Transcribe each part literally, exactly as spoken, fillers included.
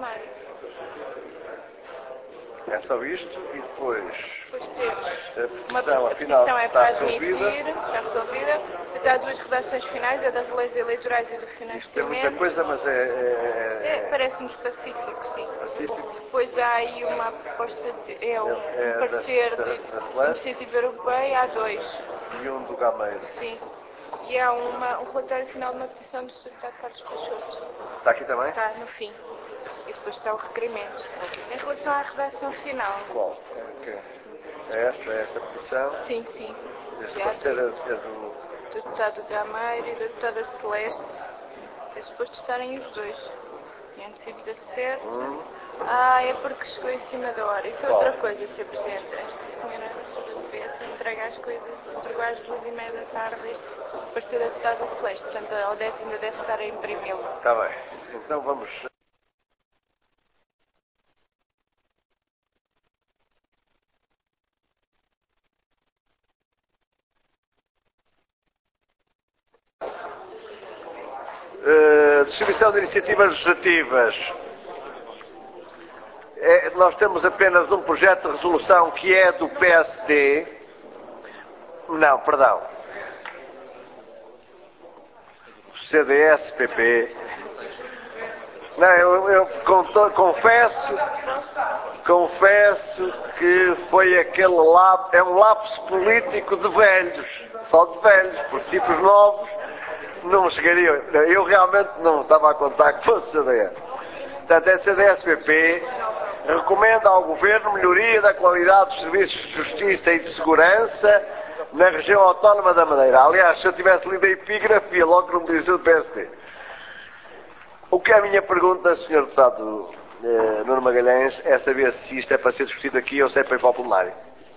Mário. É só isto e depois Depois temos a uma petição, a afinal, petição é está para resolvida. admitir, está resolvida. Mas há duas redações finais, a das leis eleitorais e do Isto é muita financiamento. coisa, mas é, é, É, parece-nos pacífico, sim. pacífico. Depois há aí uma proposta de. É um, É, é um parecer da- da- de da Celeste. iniciativa europeia, há dois. E um do Gameiro. Sim. E há uma, um relatório final de uma petição do senhor Deputado Carlos Peixoto. Está aqui também? Está no fim. E depois está o requerimento. Em relação à redação final. Qual? É, que- é esta, é esta petição. Sim, sim. Este Já parecer é, do, é do... do deputado Gameiro e da deputada Celeste. É suposto estarem os dois. quinhentos e dezassete. Hum. Ah, é porque chegou em cima da hora. Isso é Qual? outra coisa, senhor Presidente. Esta senhora do P S entrega as coisas, entregou às duas e meia da tarde este parecer da deputada Celeste. Portanto, ela deve, ainda deve estar a imprimi-lo. Está bem. Então vamos... Uh, distribuição de iniciativas legislativas. É, nós temos apenas um projeto de resolução que é do P S D. Não, perdão. C D S, P P. Não, eu, eu conto, confesso, confesso que foi aquele lapso, é um lapso político de velhos, só de velhos, porque tipos novos não chegariam. Eu realmente não estava a contar que fosse C D S. Portanto, é C D S P P, recomenda ao Governo melhoria da qualidade dos serviços de justiça e de segurança na região autónoma da Madeira. Aliás, se eu tivesse lido a epígrafe, ia logo como dizia do P S D. O que é a minha pergunta, senhor Deputado eh, Nuno Magalhães, é saber se isto é para ser discutido aqui ou se é para ir para o plenário.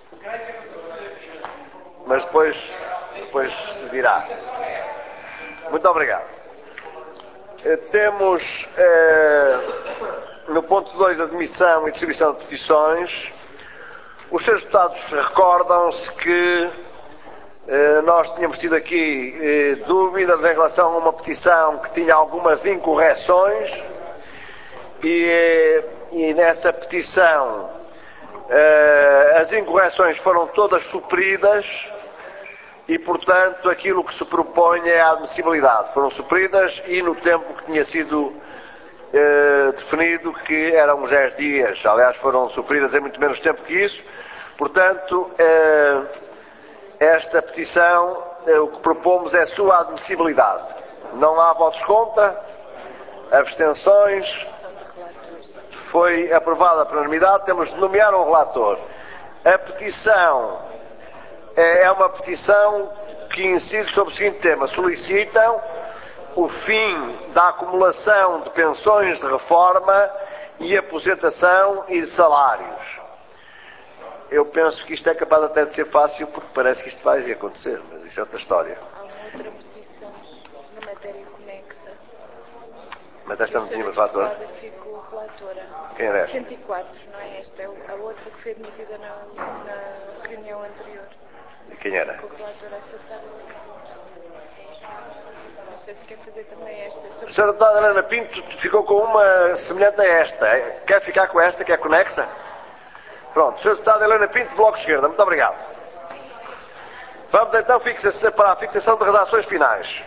Mas depois, depois se dirá. Muito obrigado. Eh, temos eh, no ponto dois, admissão e distribuição de petições. Os senhores deputados recordam-se que eh, nós tínhamos tido aqui eh, dúvidas em relação a uma petição que tinha algumas incorreções e, eh, e nessa petição eh, as incorreções foram todas supridas e, portanto, aquilo que se propõe é a admissibilidade. Foram supridas e no tempo que tinha sido eh, definido, que eram uns dez dias. Aliás, foram supridas em muito menos tempo que isso. Portanto, eh, esta petição, eh, o que propomos é a sua admissibilidade. Não há votos contra, abstenções, foi aprovada por unanimidade, temos de nomear um relator. A petição é uma petição que incide sobre o seguinte tema: solicitam o fim da acumulação de pensões de reforma e aposentação e de salários. Eu penso que isto é capaz até de ser fácil, porque parece que isto vai acontecer, mas isso é outra história. Há uma outra petição na matéria conexa. Mas esta não tínhamos relator? Ficou relatora. Quem era esta? cento e quatro, não é esta? É a outra que foi admitida na, na reunião anterior. E quem era? Ficou relatora a senhora deputada Helena Pinto. Não sei se quer fazer também esta. A senhora deputada Helena Pinto ficou com uma semelhante a esta. Quer ficar com esta, que é conexa? Pronto, senhora deputada Helena Pinto, Bloco de Esquerda, muito obrigado. Vamos então fixa para a fixação de redações finais.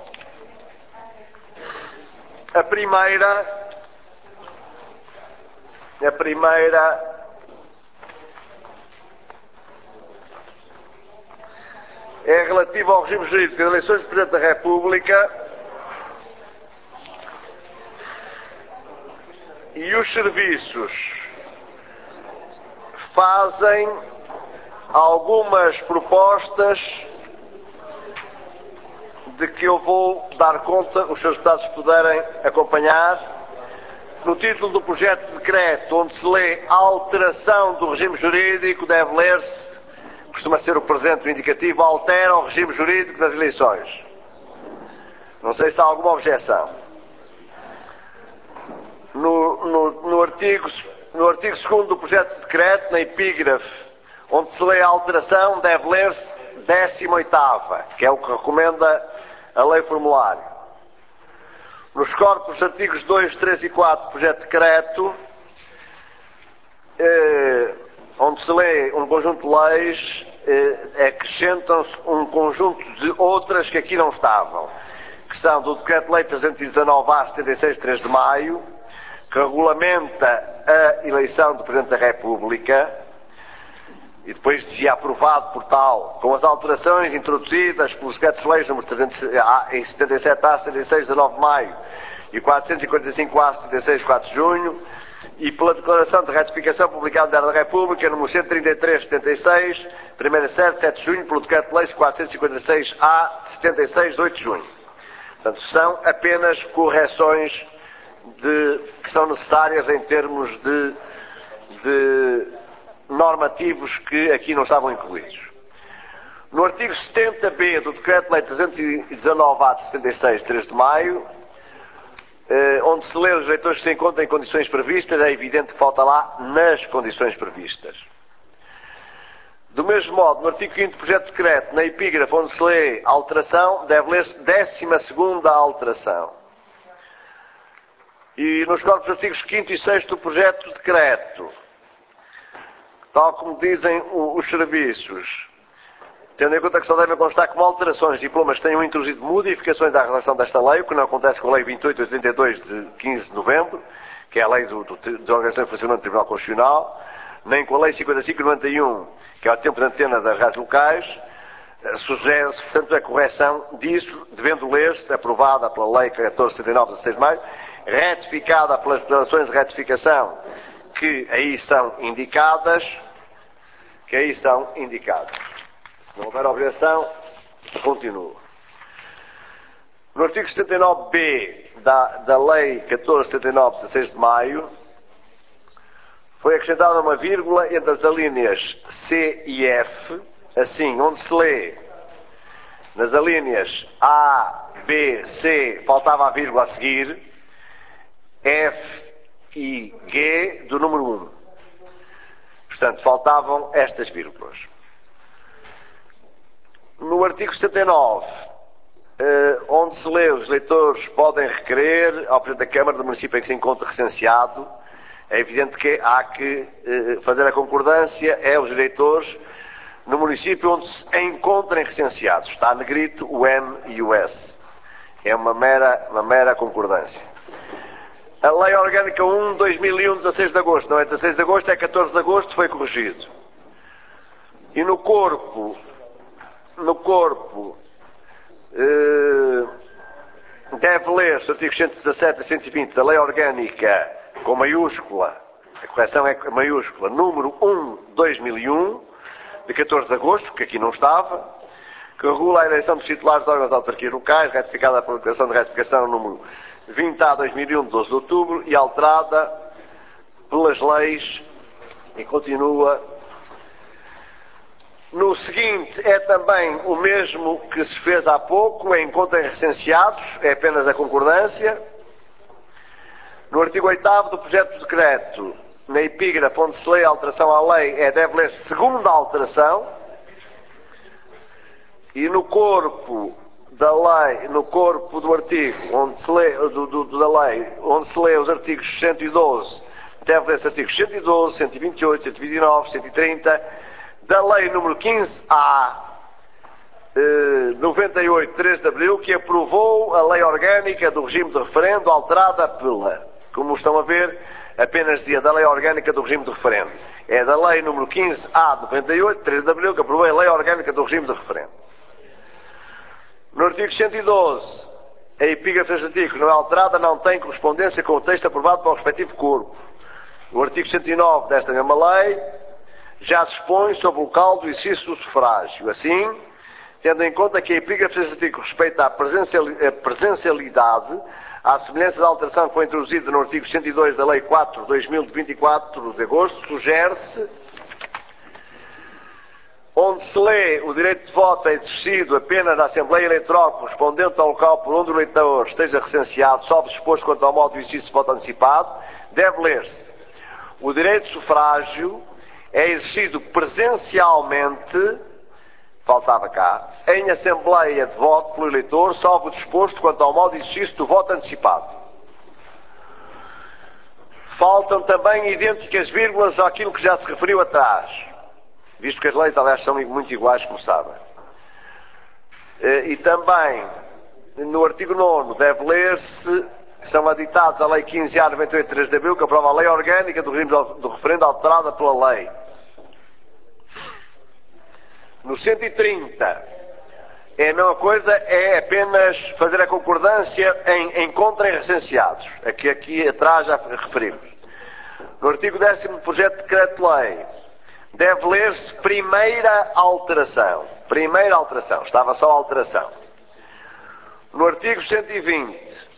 A primeira, a primeira é relativa ao regime jurídico das eleições de Presidente da República e os serviços fazem algumas propostas de que eu vou dar conta, os seus deputados puderem acompanhar. No título do projeto de decreto, onde se lê alteração do regime jurídico, deve ler-se, costuma ser o presente o indicativo, altera o regime jurídico das eleições. Não sei se há alguma objeção. No, no, no artigo, no artigo segundo do projeto de decreto, na epígrafe, onde se lê a alteração, deve ler-se décima oitava, que é o que recomenda a lei formulário. Nos corpos artigos dois, três e quatro do projeto de decreto, eh, onde se lê um conjunto de leis, eh, acrescentam-se um conjunto de outras que aqui não estavam, que são do Decreto-Lei trezentos e dezanove A setenta e seis de três de maio, que regulamenta a eleição do Presidente da República, e depois dizia aprovado por tal, com as alterações introduzidas pelos Decretos-Leis número setenta e sete A, setenta e seis de dezanove de maio e quatrocentos e quarenta e cinco A, setenta e seis de quatro de junho, e pela declaração de ratificação publicada no Diário da República, número cento e trinta e três de setenta e seis, primeira sede, sete de junho, pelo Decreto-Lei quatrocentos e cinquenta e seis A, de setenta e seis, de oito de junho. Portanto, são apenas correções de, que são necessárias em termos de, de normativos que aqui não estavam incluídos. No artigo setenta B do Decreto-Lei trezentos e dezanove A de setenta e seis, de três de maio, eh, onde se lê os eleitores que se encontram em condições previstas, é evidente que falta lá nas condições previstas. Do mesmo modo, no artigo quinto do projeto de decreto, na epígrafe onde se lê alteração, deve ler-se décima segunda alteração. E nos corpos artigos quinto e sexto do projeto de decreto, tal como dizem os serviços, tendo em conta que só devem constar como alterações diplomas que tenham introduzido modificações à redação desta lei, o que não acontece com a Lei vinte e oito, oitenta e dois, de quinze de novembro, que é a Lei do, do, de Organização e Funcionamento do Tribunal Constitucional, nem com a Lei cinquenta e cinco, noventa e um, que é o tempo de antena das rádios locais, sugere-se, portanto, a correção disso, devendo ler-se, aprovada pela Lei catorze setenta e nove, de dezesseis de maio, retificada pelas declarações de retificação que aí são indicadas, que aí são indicadas. Se não houver objeção, continuo. No artigo setenta e nove B da, da Lei catorze setenta e nove, de dezesseis de maio, foi acrescentada uma vírgula entre as alíneas C e F, assim, onde se lê, nas alíneas A, B, C, faltava a vírgula a seguir, F e G do número um. Portanto, faltavam estas vírgulas. No artigo setenta e nove, eh, onde se lê os eleitores podem requerer ao Presidente da Câmara do município em que se encontra recenseado, é evidente que há que eh, fazer a concordância, é os eleitores no município onde se encontrem recenseados. Está negrito o M e o S. É uma mera, uma mera concordância. A Lei Orgânica um de dois mil e um, dezasseis de agosto, não é dezasseis de agosto, é catorze de agosto, foi corrigido. E no corpo, no corpo, eh, deve ler-se os artigos cento e dezassete e cento e vinte da Lei Orgânica com maiúscula, a correção é maiúscula, número um de dois mil e um, de catorze de agosto, que aqui não estava, que regula a eleição dos titulares de órgãos de autarquias locais, retificada pela declaração de retificação número vinte A dois mil e um, de doze de outubro, e alterada pelas leis, e continua. No seguinte, é também o mesmo que se fez há pouco, em conta em recenseados, é apenas a concordância. No artigo oitavo do projeto de decreto, na epígrafe onde se lê a alteração à lei, é deve ler segunda alteração. E no corpo da lei, no corpo do artigo, onde se lê, do, do, da lei, onde se lê os artigos cento e doze, deve ler-se artigos cento e doze, cento e vinte e oito, cento e vinte e nove, cento e trinta, da lei número quinze A, eh, noventa e oito, de três de abril, que aprovou a lei orgânica do regime de referendo, alterada pela, como estão a ver, apenas dizia da lei orgânica do regime de referendo. É da lei número quinze A, de noventa e oito, de três de abril, que aprovou a lei orgânica do regime de referendo. No artigo cento e doze, a epígrafe deste artigo não é alterada, não tem correspondência com o texto aprovado para o respectivo corpo. O artigo cento e nove desta mesma lei já se expõe sobre o local do exercício do sufrágio. Assim, tendo em conta que a epígrafe deste artigo respeita à presencialidade, à semelhança da alteração que foi introduzida no artigo cento e dois da Lei quatro de dois mil, de vinte e quatro de agosto, sugere-se, onde se lê o direito de voto é exercido apenas na Assembleia Eleitoral correspondente ao local por onde o eleitor esteja recenseado, salvo disposto quanto ao modo do exercício de voto antecipado, deve ler-se: o direito de sufrágio é exercido presencialmente faltava cá, em assembleia de voto pelo eleitor, salvo o disposto quanto ao modo de exercício do voto antecipado. Faltam também idênticas vírgulas àquilo que já se referiu atrás, visto que as leis, aliás, são muito iguais, como sabem. E também, no artigo nono, deve ler-se que são aditados a Lei quinze A noventa e oito de três de abril, que aprova a Lei Orgânica do regime do referendo alterada pela lei. No cento e trinta, é a mesma coisa, é apenas fazer a concordância em, em contra e recenseados, a que aqui atrás já referimos. No artigo décimo do projeto de decreto-lei, deve ler-se primeira alteração. Primeira alteração, estava só alteração. No artigo cento e vinte,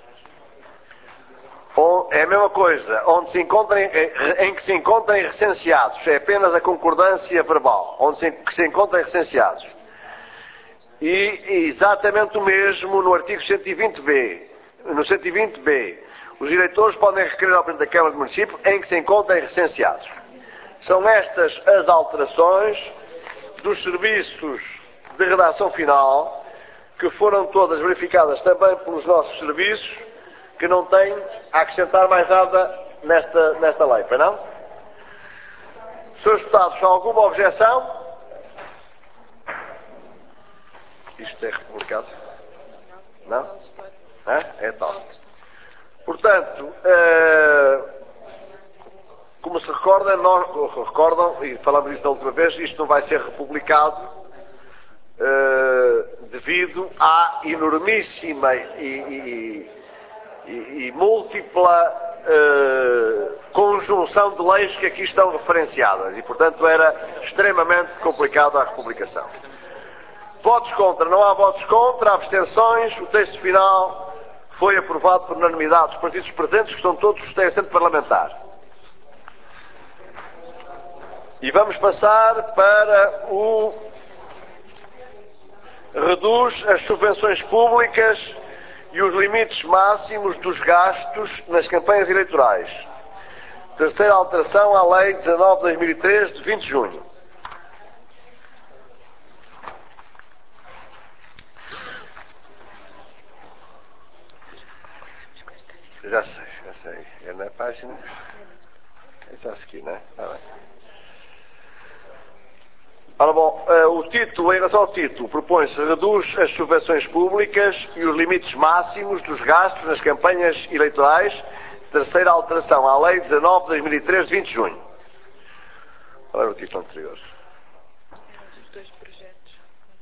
é a mesma coisa, onde se encontrem, em que se encontrem recenseados, é apenas a concordância verbal, onde se, que se encontrem recenseados. E exatamente o mesmo no artigo cento e vinte B. No cento e vinte B, os eleitores podem requerer ao Presidente da Câmara do Município em que se encontrem recenseados. São estas as alterações dos serviços de redação final, que foram todas verificadas também pelos nossos serviços, que não têm a acrescentar mais nada nesta, nesta lei, pois não? senhores Deputados, alguma objeção? Isto é republicado? Não? É, é tal. Portanto, eh, como se recorda, nós, recordam, e falamos disso da última vez, isto não vai ser republicado eh, devido à enormíssima e, e, e, e múltipla eh, conjunção de leis que aqui estão referenciadas e, portanto, era extremamente complicado a republicação. Votos contra. Não há votos contra, abstenções. O texto final foi aprovado por unanimidade dos partidos presentes, que são todos têm assento parlamentar. E vamos passar para o reduz as subvenções públicas e os limites máximos dos gastos nas campanhas eleitorais. Terceira alteração à Lei dezanove de dois mil e três, de vinte de junho. Já sei, já sei. É na página. Está aqui, não é? Está bem. Ora bom, uh, o título, em relação ao título, propõe-se reduz as subvenções públicas e os limites máximos dos gastos nas campanhas eleitorais. Terceira alteração à Lei dezanove de dois mil e três, de vinte de junho. Qual era o título anterior? Eram os dois projetos.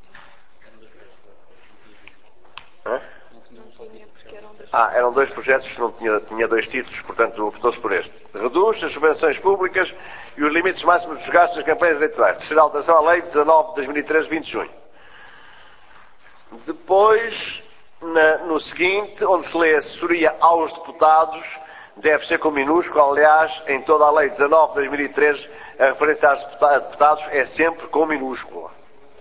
Hã? Não tinha, porque eram dois. Ah, eram dois projetos, não tinha, tinha dois títulos, portanto optou-se por este. Reduz as subvenções públicas e os limites máximos dos gastos das campanhas eleitorais. Terceira alteração à Lei dezanove de dois mil e três, de vinte de junho. Depois, na, no seguinte, onde se lê assessoria aos deputados, deve ser com minúsculo. Aliás, em toda a Lei dezanove de dois mil e três, a referência aos deputados é sempre com minúscula.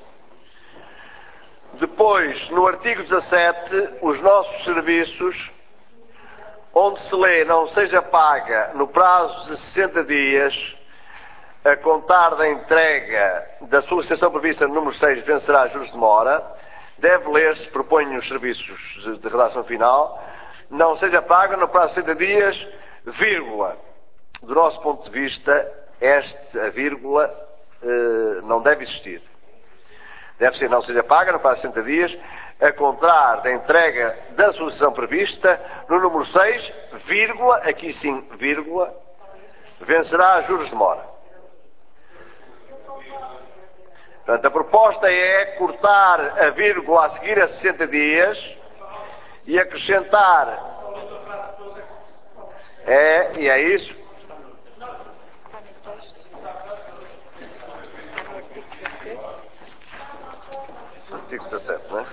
Depois, no artigo dezassete, os nossos serviços, onde se lê não seja paga no prazo de sessenta dias, a contar da entrega da solicitação prevista no número seis, vencerá juros de demora, deve ler-se, proponho os serviços de redação final, não seja paga no prazo de sessenta dias, vírgula. Do nosso ponto de vista, esta vírgula eh, não deve existir. Deve ser não seja paga no prazo de sessenta dias, a contar da entrega da solicitação prevista no número seis, vírgula, aqui sim, vírgula, vencerá juros de mora. Portanto, a proposta é cortar a vírgula a seguir a sessenta dias e acrescentar. É, e é isso. Artigo dezassete, não é?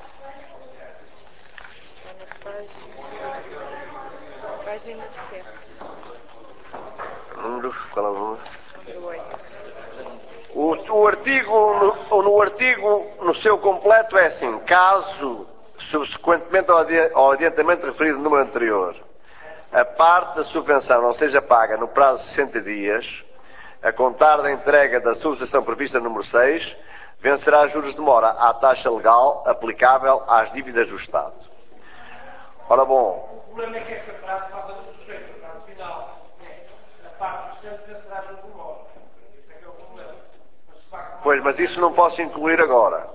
Está na página, página sete. Número, qual é o número? Número oito. O, o artigo, no, no artigo, no seu completo, é assim: caso, subsequentemente ao, adi, ao adiantamento referido no número anterior, a parte da subvenção não seja paga no prazo de sessenta dias, a contar da entrega da solicitação prevista no número seis, vencerá juros de mora à taxa legal aplicável às dívidas do Estado. Ora bom... O problema é que esta frase fala do sujeito, a frase final. A parte restante vencerá juros de mora. Isso é que é o problema. Pois, mas isso não posso incluir agora.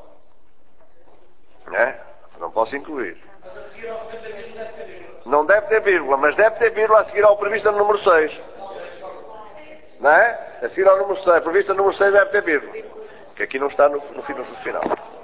Né? Não posso incluir. Mas a seguir ao setenta mil deve ter vírgula. Não deve ter vírgula, mas deve ter vírgula a seguir ao previsto no número seis. Não é? A seguir ao número seis. A prevista no número seis deve ter vírgula. Que aqui não está no, no, no final.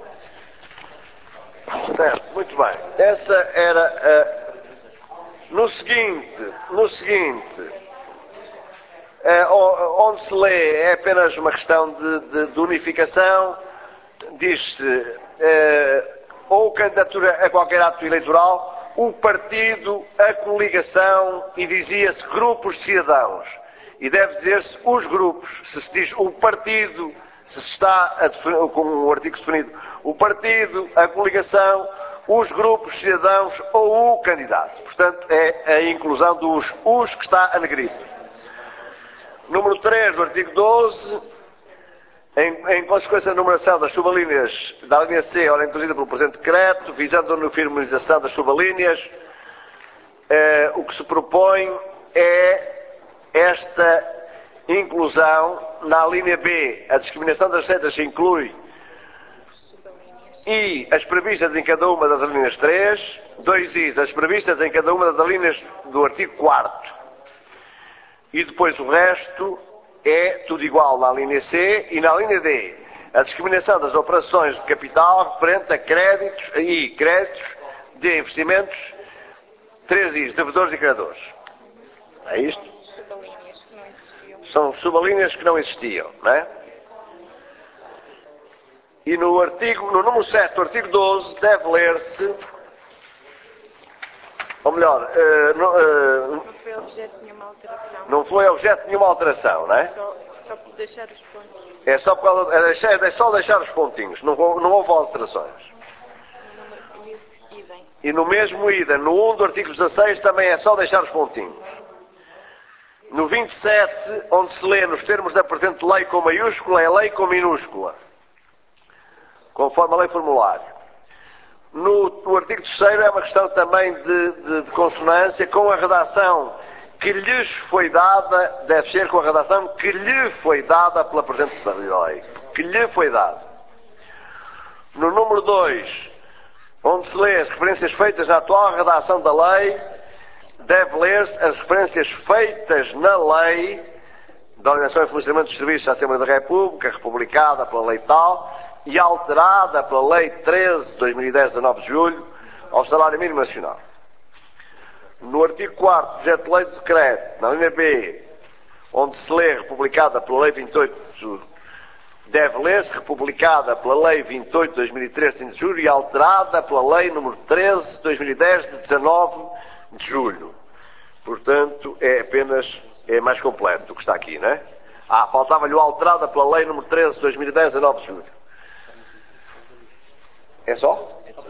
Certo, muito bem. Essa era a... No seguinte, no seguinte, é, onde se lê é apenas uma questão de, de, de unificação, diz-se é, ou candidatura a qualquer ato eleitoral, o partido, a coligação, e dizia-se grupos de cidadãos. E deve dizer-se os grupos. Se se diz o partido, se está a definir, com um artigo definido, o partido, a coligação, os grupos de cidadãos ou o candidato. Portanto, é a inclusão dos os que está a negrito. Número três do artigo doze, em, em consequência da numeração das subalíneas da linha C, ora introduzida pelo presente decreto, visando a uniformização das subalíneas, eh, o que se propõe é esta inclusão na linha B. A discriminação das receitas inclui e as previstas em cada uma das linhas três, dois Is, as previstas em cada uma das linhas do artigo quarto. E depois o resto é tudo igual na linha C e na linha D. A discriminação das operações de capital referente a créditos e créditos de investimentos, três Is, devedores e credores. É isto? Subalíneas que não existiam. São subalíneas que não existiam, não é? E no artigo, no número sete do artigo doze, deve ler-se, ou melhor, uh, no, uh, Não foi objeto de nenhuma alteração. não foi objeto de nenhuma alteração, não é? Só, só por deixar os pontos. É só, por causa, é deixar, é só deixar os pontinhos, não, não houve alterações. No número, e esse idem. E no mesmo ida, no um do artigo dezasseis, também é só deixar os pontinhos. No vinte e sete, onde se lê nos termos da presente lei com maiúscula, é lei com minúscula, conforme a lei formulário. No, no artigo terceiro é uma questão também de, de, de consonância com a redação que lhes foi dada, deve ser com a redação que lhe foi dada pela presente lei. Que lhe foi dada. No número dois, onde se lê as referências feitas na atual redação da lei, deve ler-se as referências feitas na lei da Organização e Funcionamento dos Serviços da Assembleia da República, republicada pela lei tal, e alterada pela Lei treze de dois mil e dez, dezanove de julho, ao salário mínimo nacional. No artigo quarto, projeto de lei de decreto, na linha B, onde se lê republicada pela Lei vinte e oito, deve ler-se republicada pela Lei vinte e oito de dois mil e três, de cinco de julho, e alterada pela Lei número treze de dois mil e dez, de dezanove de julho. Portanto, é apenas, é mais completo do que está aqui, não é? Ah, faltava-lhe o alterada pela Lei número treze de dois mil e dez, dezanove de julho. É só?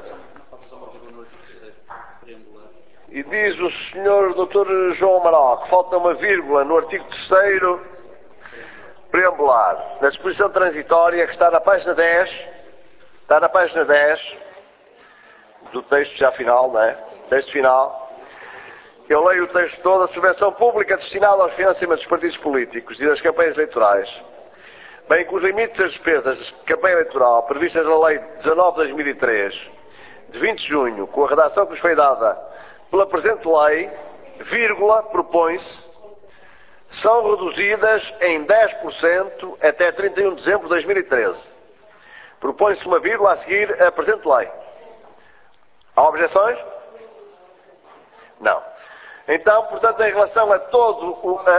E diz o senhor doutor João Amaral que falta uma vírgula no artigo terceiro preambular, na disposição transitória que está na página dez, está na página dez do texto já final, não é? Texto final. Eu leio o texto todo. A subvenção pública destinada aos financiamentos dos partidos políticos e das campanhas eleitorais, bem que os limites das despesas de campanha eleitoral previstas na Lei dezanove de dois mil e três, de vinte de junho, com a redação que nos foi dada pela presente lei, vírgula, propõe-se, são reduzidas em dez por cento até trinta e um de dezembro de dois mil e treze. Propõe-se uma vírgula a seguir a presente lei. Há objeções? Não. Então, portanto, em relação a todo o... A...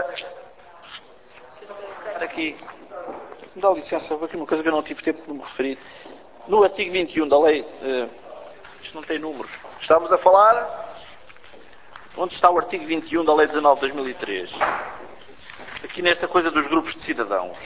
Aqui, se me dá licença, houve aqui uma coisa que eu não tive tempo de me referir. No artigo vinte e um da lei, uh, isto não tem números. Estamos a falar... Onde está o artigo vinte e um da lei dezanove de dois mil e três? Aqui nesta coisa dos grupos de cidadãos.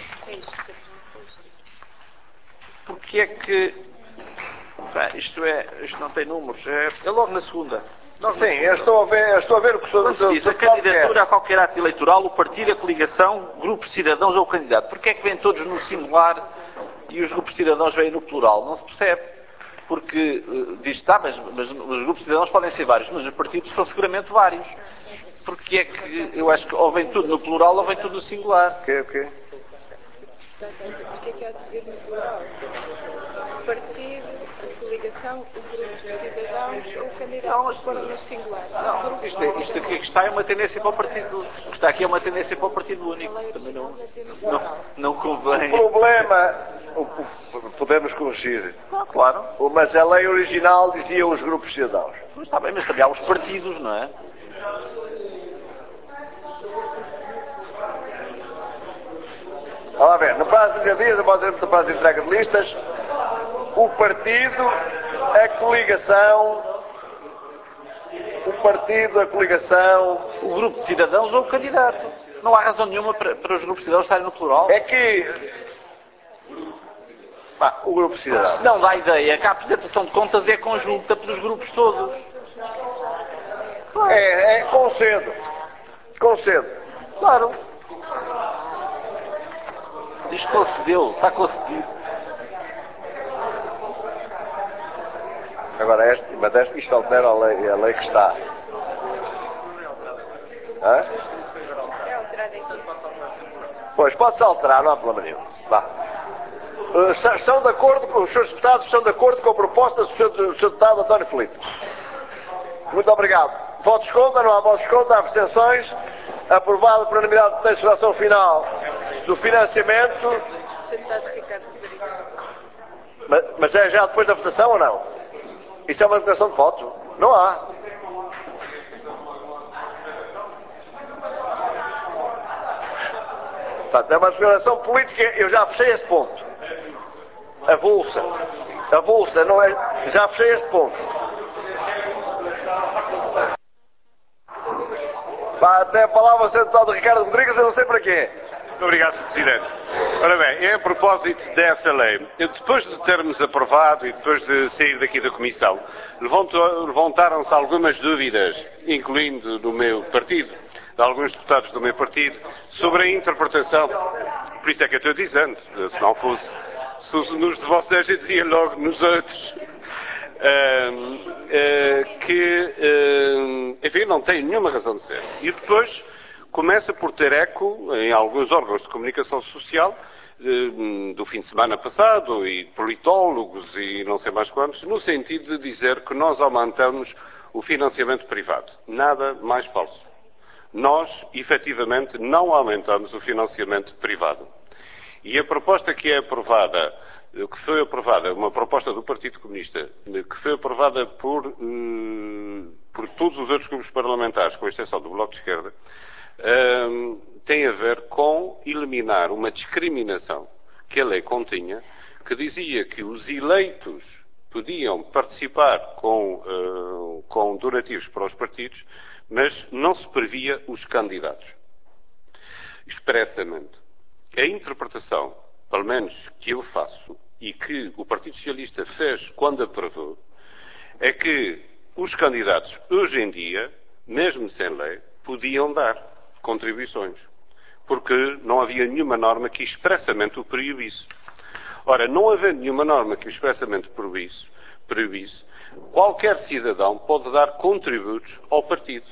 Porque é que... Bem, isto, é, isto não tem números. É, é logo na segunda. Logo Sim, na segunda. eu estou a ver, eu estou a ver o que o senhor... Quando se diz a candidatura a qualquer ato eleitoral, o partido, a coligação, grupos de cidadãos ou o candidato. Porque é que vêm todos no singular e os grupos de cidadãos vêm no plural. Não se percebe. Porque uh, diz, está, mas, mas os grupos de cidadãos podem ser vários, mas os partidos são seguramente vários. Porque é que eu acho que ou vem tudo no plural ou vem tudo no singular. O quê, o quê? Porquê é que há de dizer no plural? O partido, a coligação, o grupo de cidadãos ou o candidato Não, mas foram no singular. Não, isto, é, isto aqui que está é uma tendência para o partido. O que está aqui é uma tendência para o partido único. Também não, não, não convém. O problema, o, o, podemos corrigir. Ah, claro. Mas a lei original dizia os grupos de cidadãos. Mas está bem, mas também há os partidos, não é? Vamos ver, no prazo de trinta dias, após o prazo de entrega de listas, o partido, a coligação, o partido, a coligação... O grupo de cidadãos ou o candidato. Não há razão nenhuma para, para os grupos de cidadãos estarem no plural. É que... Ah, o grupo de cidadãos. Não dá a ideia que a apresentação de contas é conjunta pelos grupos todos. É, é concedo. Concedo. Claro. Isto concedeu, está concedido. Agora, este, mas este, isto altera a lei, a lei que está. Hã? É alterado aqui. Pois, pode-se alterar, não há problema nenhum. Vá. Uh, estão de acordo, com, os senhores deputados estão de acordo com a proposta do senhor, do senhor deputado António Filipe. Muito obrigado. Votos contra, não há votos contra, há abstenções. Aprovado por unanimidade de texto de ação final do financiamento. senhor Deputado Ricardo Rodrigues. Mas, mas é já depois da votação ou não? Isso é uma declaração de voto? Não há. Portanto, é uma declaração política, eu já fechei este ponto. Avulsa. Avulsa, não é? Já fechei este ponto. Vá, até a palavra ao senhor Deputado Ricardo Rodrigues, eu não sei para quê. Obrigado, senhor Presidente. Ora bem, é a propósito dessa lei. Depois de termos aprovado e depois de sair daqui da Comissão, levantaram-se algumas dúvidas, incluindo do meu partido, de alguns deputados do meu partido, sobre a interpretação. Por isso é que eu estou dizendo, se não fosse, se fosse nos de vocês, eu dizia logo nos outros. Uh, uh, que, uh, enfim, não tem nenhuma razão de ser. E depois começa por ter eco em alguns órgãos de comunicação social uh, do fim de semana passado e politólogos e não sei mais quantos, no sentido de dizer que nós aumentamos o financiamento privado. Nada mais falso. Nós, efetivamente, não aumentamos o financiamento privado. E a proposta que é aprovada, que foi aprovada, uma proposta do Partido Comunista, que foi aprovada por, uh, por todos os outros grupos parlamentares, com exceção do Bloco de Esquerda, uh, tem a ver com eliminar uma discriminação que a lei continha, que dizia que os eleitos podiam participar com, uh, com donativos para os partidos, mas não se previa os candidatos. Expressamente. A interpretação, pelo menos que eu faço, e que o Partido Socialista fez quando aprovou, é que os candidatos, hoje em dia, mesmo sem lei, podiam dar contribuições. Porque não havia nenhuma norma que expressamente o proibisse. Ora, não havendo nenhuma norma que expressamente proibisse, proibisse, qualquer cidadão pode dar contributos ao partido.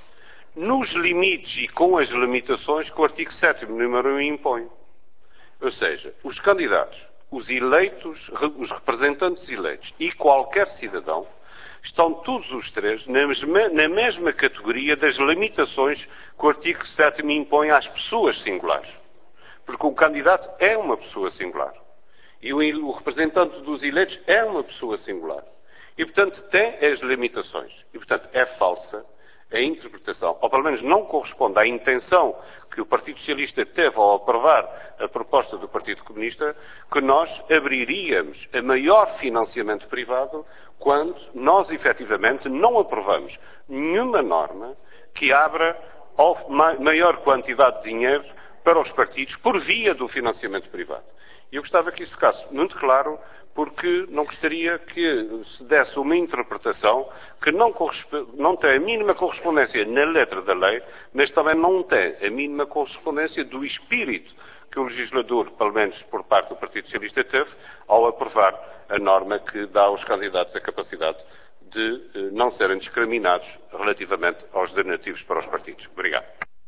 Nos limites e com as limitações que o artigo sétimo, número um, impõe. Ou seja, os candidatos, os eleitos, os representantes eleitos e qualquer cidadão estão todos os três na mesma, na mesma categoria das limitações que o artigo sétimo impõe às pessoas singulares. Porque o candidato é uma pessoa singular. E o, o representante dos eleitos é uma pessoa singular. E, portanto, tem as limitações. E, portanto, é falsa a interpretação, ou pelo menos não corresponde à intenção que o Partido Socialista teve ao aprovar a proposta do Partido Comunista, que nós abriríamos a maior financiamento privado quando nós, efetivamente, não aprovamos nenhuma norma que abra a maior quantidade de dinheiro para os partidos por via do financiamento privado. E eu gostava que isso ficasse muito claro, porque não gostaria que se desse uma interpretação que não, não tem a mínima correspondência na letra da lei, mas também não tem a mínima correspondência do espírito que o legislador, pelo menos por parte do Partido Socialista, teve ao aprovar a norma que dá aos candidatos a capacidade de eh, não serem discriminados relativamente aos donativos para os partidos. Obrigado.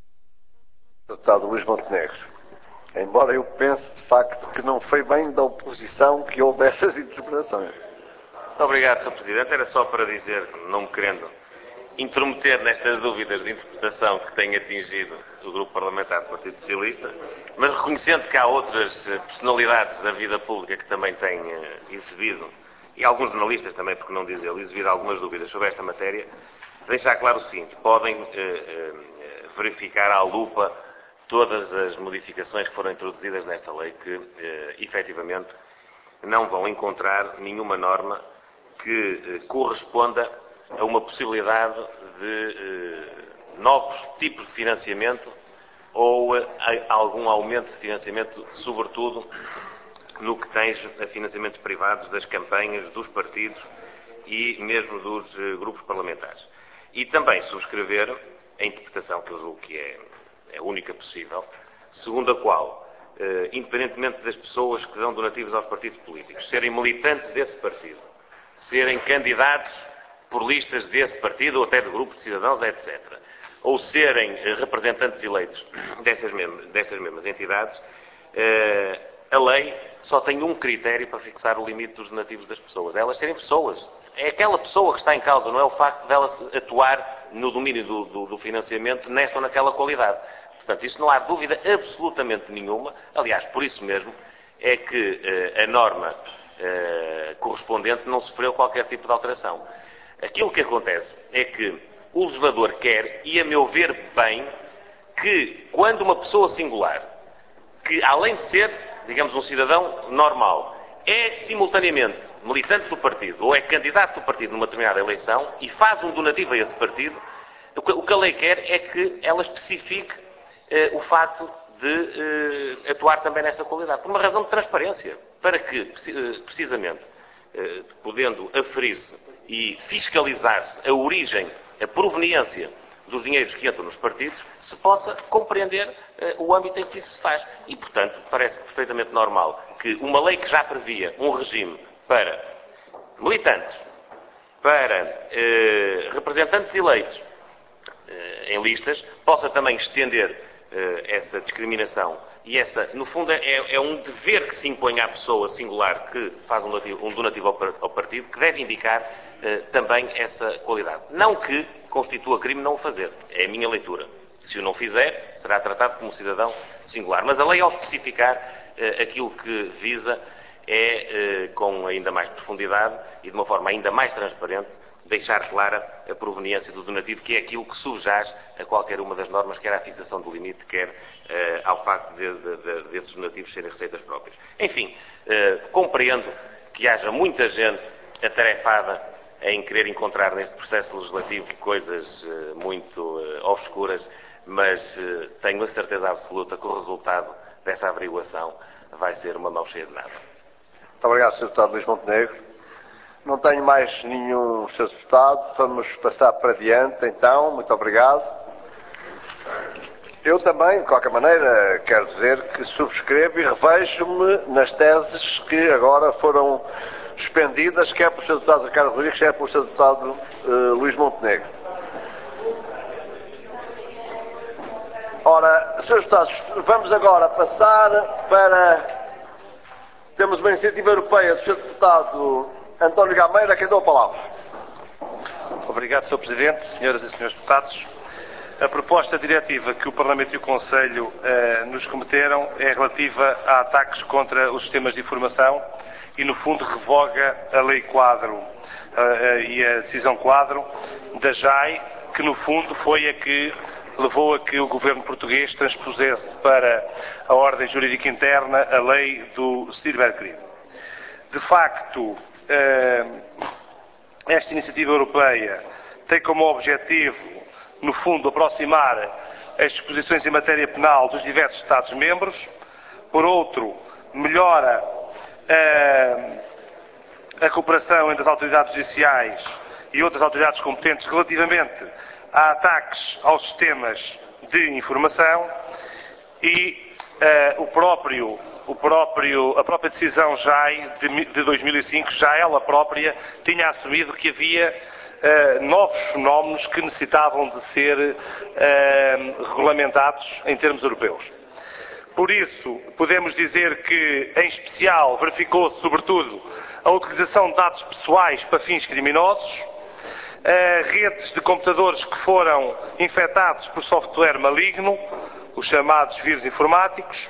Deputado Luís Montenegro, embora eu pense de facto que não foi bem da oposição que houve essas interpretações. Muito obrigado, senhor Presidente. Era só para dizer, não me querendo intrometer nestas dúvidas de interpretação que tem atingido o Grupo Parlamentar do Partido Socialista, mas reconhecendo que há outras personalidades da vida pública que também têm exibido, e alguns jornalistas também, porque não dizê-lo, exibido algumas dúvidas sobre esta matéria, deixar claro o seguinte: podem eh, eh, verificar à lupa todas as modificações que foram introduzidas nesta lei que, eh, efetivamente, não vão encontrar nenhuma norma que eh, corresponda a uma possibilidade de eh, novos tipos de financiamento ou eh, a algum aumento de financiamento, sobretudo no que tem a financiamentos privados das campanhas, dos partidos e mesmo dos eh, grupos parlamentares. E também subscrever a interpretação que eu julgo que é, é a única possível, segundo a qual, eh, independentemente das pessoas que dão donativos aos partidos políticos, serem militantes desse partido, serem candidatos por listas desse partido ou até de grupos de cidadãos, etcétera, ou serem representantes eleitos dessas mesmas, dessas mesmas entidades, eh, a lei só tem um critério para fixar o limite dos donativos das pessoas: elas serem pessoas. É aquela pessoa que está em causa, não é o facto dela atuar no domínio do, do, do financiamento nesta ou naquela qualidade. Portanto, isso não há dúvida absolutamente nenhuma. Aliás, por isso mesmo é que eh, a norma eh, correspondente não sofreu qualquer tipo de alteração. Aquilo que acontece é que o legislador quer, e a meu ver bem, que quando uma pessoa singular, que além de ser, digamos, um cidadão normal, é simultaneamente militante do partido ou é candidato do partido numa determinada eleição e faz um donativo a esse partido, o que a lei quer é que ela especifique eh, o facto de eh, atuar também nessa qualidade, por uma razão de transparência, para que, precisamente, eh, podendo aferir-se e fiscalizar-se a origem, a proveniência dos dinheiros que entram nos partidos, se possa compreender eh, o âmbito em que isso se faz. E, portanto, parece perfeitamente normal que uma lei que já previa um regime para militantes, para eh, representantes eleitos eh, em listas, possa também estender eh, essa discriminação. E essa, no fundo, é, é um dever que se impõe à pessoa singular que faz um donativo, um donativo ao, ao partido, que deve indicar eh, também essa qualidade. Não que constitua crime não o fazer. É a minha leitura. Se o não fizer, será tratado como um cidadão singular. Mas a lei, ao especificar eh, aquilo que visa, é, eh, com ainda mais profundidade e de uma forma ainda mais transparente, deixar clara a proveniência do donativo, que é aquilo que subjaz a qualquer uma das normas, quer à fixação do limite, quer eh, ao facto de, de, de, desses donativos serem receitas próprias. Enfim, eh, compreendo que haja muita gente atarefada em querer encontrar neste processo legislativo coisas eh, muito eh, obscuras, mas eh, tenho a certeza absoluta que o resultado dessa averiguação vai ser uma mão cheia de nada. Muito obrigado, senhor Deputado Luís Montenegro. Não tenho mais nenhum senhor Deputado. Vamos passar para diante, então. Muito obrigado. Eu também, de qualquer maneira, quero dizer que subscrevo e revejo-me nas teses que agora foram expendidas, quer pelo senhor Deputado Ricardo Rodrigues, quer pelo senhor Deputado uh, Luís Montenegro. Ora, senhores Deputados, vamos agora passar para... Temos uma iniciativa europeia do senhor Deputado António Gameira, que dou a palavra. Obrigado, senhor Presidente, senhoras e senhores deputados. A proposta diretiva que o Parlamento e o Conselho eh, nos cometeram é relativa a ataques contra os sistemas de informação e, no fundo, revoga a lei quadro eh, e a decisão quadro da J A I, que, no fundo, foi a que levou a que o governo português transpusesse para a ordem jurídica interna a lei do cibercrime. De facto, esta iniciativa europeia tem como objetivo, no fundo, aproximar as disposições em matéria penal dos diversos Estados-membros. Por outro, melhora a, a cooperação entre as autoridades judiciais e outras autoridades competentes relativamente a ataques aos sistemas de informação e uh, o próprio, o próprio, a própria decisão J A I de, de dois mil e cinco, já ela própria tinha assumido que havia uh, novos fenómenos que necessitavam de ser uh, regulamentados em termos europeus. Por isso, podemos dizer que, em especial, verificou-se, sobretudo, a utilização de dados pessoais para fins criminosos, Uh, redes de computadores que foram infectados por software maligno, os chamados vírus informáticos,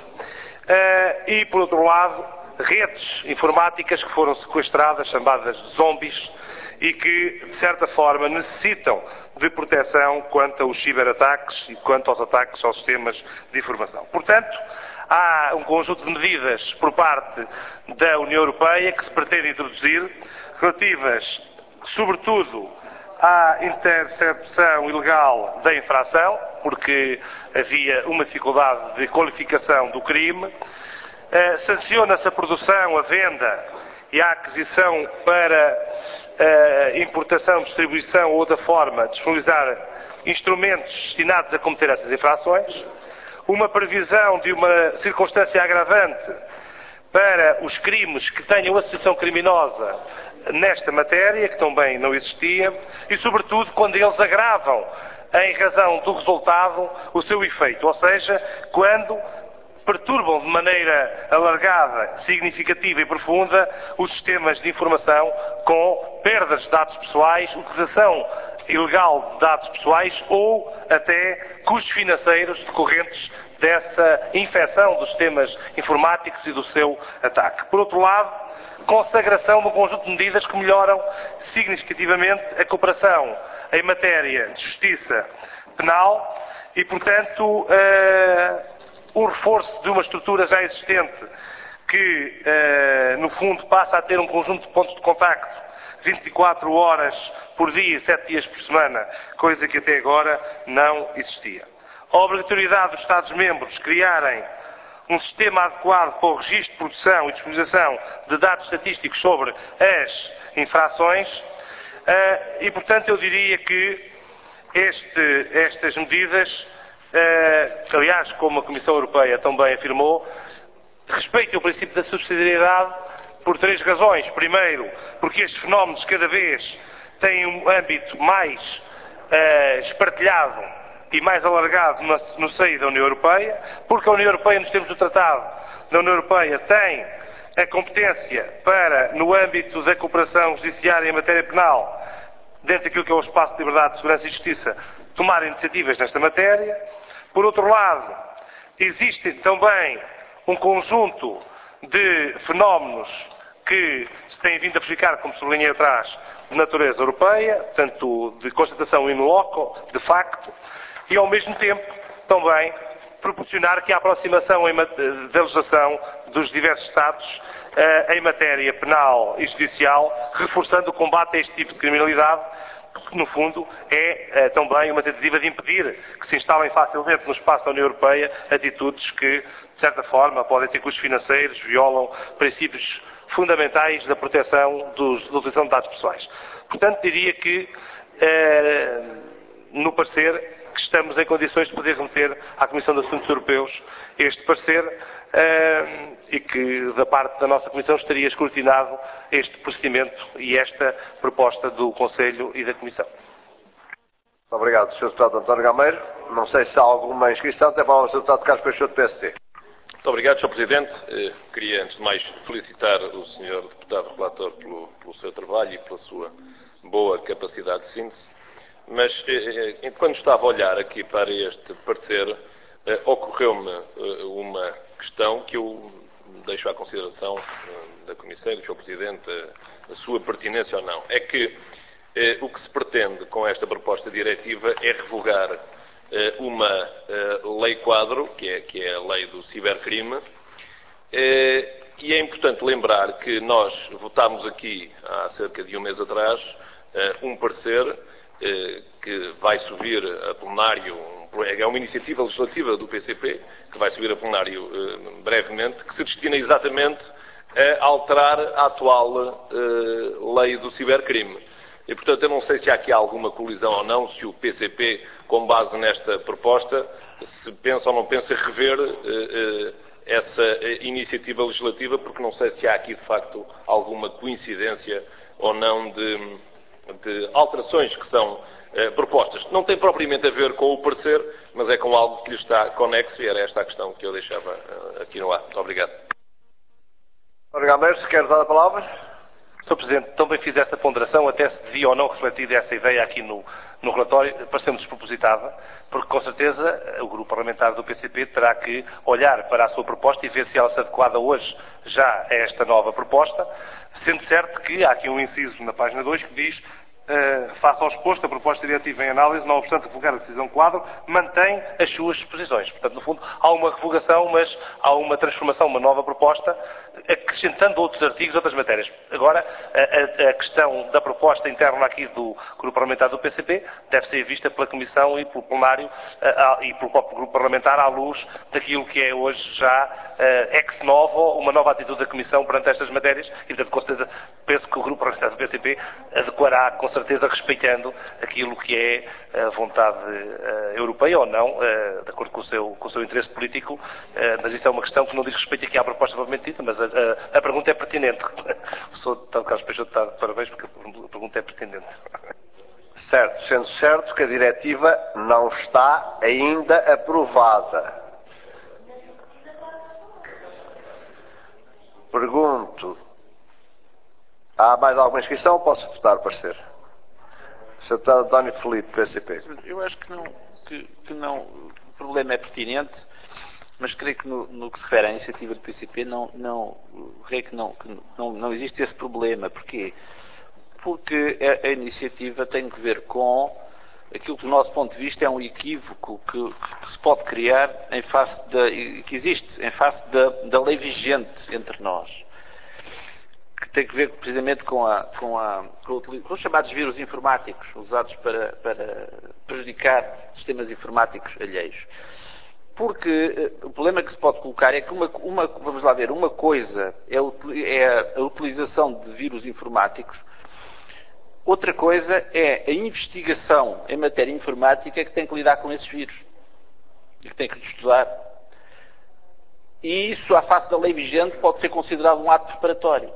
uh, e, por outro lado, redes informáticas que foram sequestradas, chamadas zombies, e que, de certa forma, necessitam de proteção quanto aos ciberataques e quanto aos ataques aos sistemas de informação. Portanto, há um conjunto de medidas por parte da União Europeia que se pretende introduzir, relativas, sobretudo, à intercepção ilegal da infração, porque havia uma dificuldade de qualificação do crime. Uh, sanciona-se a produção, a venda e a aquisição para uh, importação, distribuição ou outra forma de disponibilizar instrumentos destinados a cometer essas infrações. Uma previsão de uma circunstância agravante para os crimes que tenham associação criminosa nesta matéria, que também não existia, e sobretudo quando eles agravam, em razão do resultado, o seu efeito, ou seja, quando perturbam de maneira alargada, significativa e profunda os sistemas de informação com perdas de dados pessoais, utilização ilegal de dados pessoais ou até custos financeiros decorrentes dessa infecção dos sistemas informáticos e do seu ataque. Por outro lado, consagração de um conjunto de medidas que melhoram significativamente a cooperação em matéria de justiça penal e, portanto, uh, o reforço de uma estrutura já existente que, uh, no fundo, passa a ter um conjunto de pontos de contacto vinte e quatro horas por dia e sete dias por semana, coisa que até agora não existia. A obrigatoriedade dos Estados-membros criarem um sistema adequado para o registro de produção e disponibilização de dados estatísticos sobre as infrações e, portanto, eu diria que este, estas medidas, aliás, como a Comissão Europeia também afirmou, respeitam o princípio da subsidiariedade por três razões. Primeiro, porque estes fenómenos cada vez têm um âmbito mais espartilhado e mais alargado no seio da União Europeia, porque a União Europeia, nos termos do Tratado da União Europeia, tem a competência para, no âmbito da cooperação judiciária em matéria penal, dentro daquilo que é o espaço de liberdade, segurança e justiça, tomar iniciativas nesta matéria. Por outro lado, existe também um conjunto de fenómenos que se têm vindo a verificar, como sublinhei atrás, de natureza europeia, tanto de constatação in loco, de facto, e ao mesmo tempo também proporcionar que a aproximação da legislação dos diversos Estados uh, em matéria penal e judicial, reforçando o combate a este tipo de criminalidade, que no fundo é uh, também uma tentativa de impedir que se instalem facilmente no espaço da União Europeia atitudes que, de certa forma, podem ter custos financeiros, violam princípios fundamentais da proteção dos, da utilização de dados pessoais. Portanto, diria que, uh, no parecer, que estamos em condições de poder remeter à Comissão de Assuntos Europeus este parecer uh, e que, da parte da nossa Comissão, estaria escrutinado este procedimento e esta proposta do Conselho e da Comissão. Muito obrigado, senhor Deputado António Gameiro. Não sei se há alguma inscrição. Até para o senhor Deputado Carlos Peixoto, do P S C. Muito obrigado, senhor Presidente. Eh, queria, antes de mais, felicitar o senhor Deputado Relator pelo, pelo seu trabalho e pela sua boa capacidade de síntese. Mas, eh, quando estava a olhar aqui para este parecer, eh, ocorreu-me eh, uma questão que eu deixo à consideração eh, da Comissão e do senhor Presidente, eh, a sua pertinência ou não. É que eh, o que se pretende com esta proposta diretiva é revogar eh, uma eh, lei-quadro, que é, que é a lei do cibercrime, eh, e é importante lembrar que nós votámos aqui, há cerca de um mês atrás, eh, um parecer que vai subir a plenário, é uma iniciativa legislativa do P C P, que vai subir a plenário brevemente, que se destina exatamente a alterar a atual lei do cibercrime. E, portanto, eu não sei se há aqui alguma colisão ou não, se o P C P com base nesta proposta, se pensa ou não pensa rever eh, essa iniciativa legislativa, porque não sei se há aqui, de facto, alguma coincidência ou não de, de alterações que são eh, propostas. Não tem propriamente a ver com o parecer, mas é com algo que lhe está conexo, e era esta a questão que eu deixava eh, aqui no ar. Muito obrigado. Obrigado, mestre. Quer dar a palavra? senhor Presidente, também fiz essa ponderação, até se devia ou não refletir essa ideia aqui no, no relatório, pareceu-me despropositada, porque com certeza o grupo parlamentar do P C P terá que olhar para a sua proposta e ver se ela se adequada hoje já a esta nova proposta, sendo certo que há aqui um inciso na página dois que diz: Uh, face ao exposto, a proposta diretiva em análise, não obstante revogar a decisão quadro, mantém as suas disposições. Portanto, no fundo, há uma revogação, mas há uma transformação, uma nova proposta, acrescentando outros artigos, outras matérias. Agora, a, a, a questão da proposta interna aqui do grupo parlamentar do P C P deve ser vista pela Comissão e pelo plenário uh, e pelo próprio grupo parlamentar à luz daquilo que é hoje já uh, ex novo, uma nova atitude da Comissão perante estas matérias, e, portanto, com certeza, penso que o grupo parlamentar do P C P adequará, com certeza respeitando aquilo que é a vontade uh, europeia ou não, uh, de acordo com o, seu, com o seu interesse político, uh, mas isto é uma questão que não diz respeito aqui à proposta propriamente dita, mas a, a, a pergunta é pertinente. O senhor Deputado Carlos Peixoto está de parabéns porque a pergunta é pertinente. Certo, sendo certo que a diretiva não está ainda aprovada. Pergunto, há mais alguma inscrição? Posso votar, parecer? senhor Deputado António Filipe, P C P. Eu acho que não, que, que não, o problema é pertinente, mas creio que no, no que se refere à iniciativa do P C P, não, não, creio que, não, que não, não existe esse problema. Porquê? Porque a, a iniciativa tem que ver com aquilo que, do nosso ponto de vista, é um equívoco que, que se pode criar em face da, que existe em face da, da lei vigente entre nós, que tem que ver precisamente com, a, com, a, com, com os chamados vírus informáticos usados para, para prejudicar sistemas informáticos alheios. Porque uh, o problema que se pode colocar é que uma, uma, vamos lá ver, uma coisa é, é a utilização de vírus informáticos, outra coisa é a investigação em matéria informática que tem que lidar com esses vírus e que tem que estudar. E isso, à face da lei vigente, pode ser considerado um ato preparatório.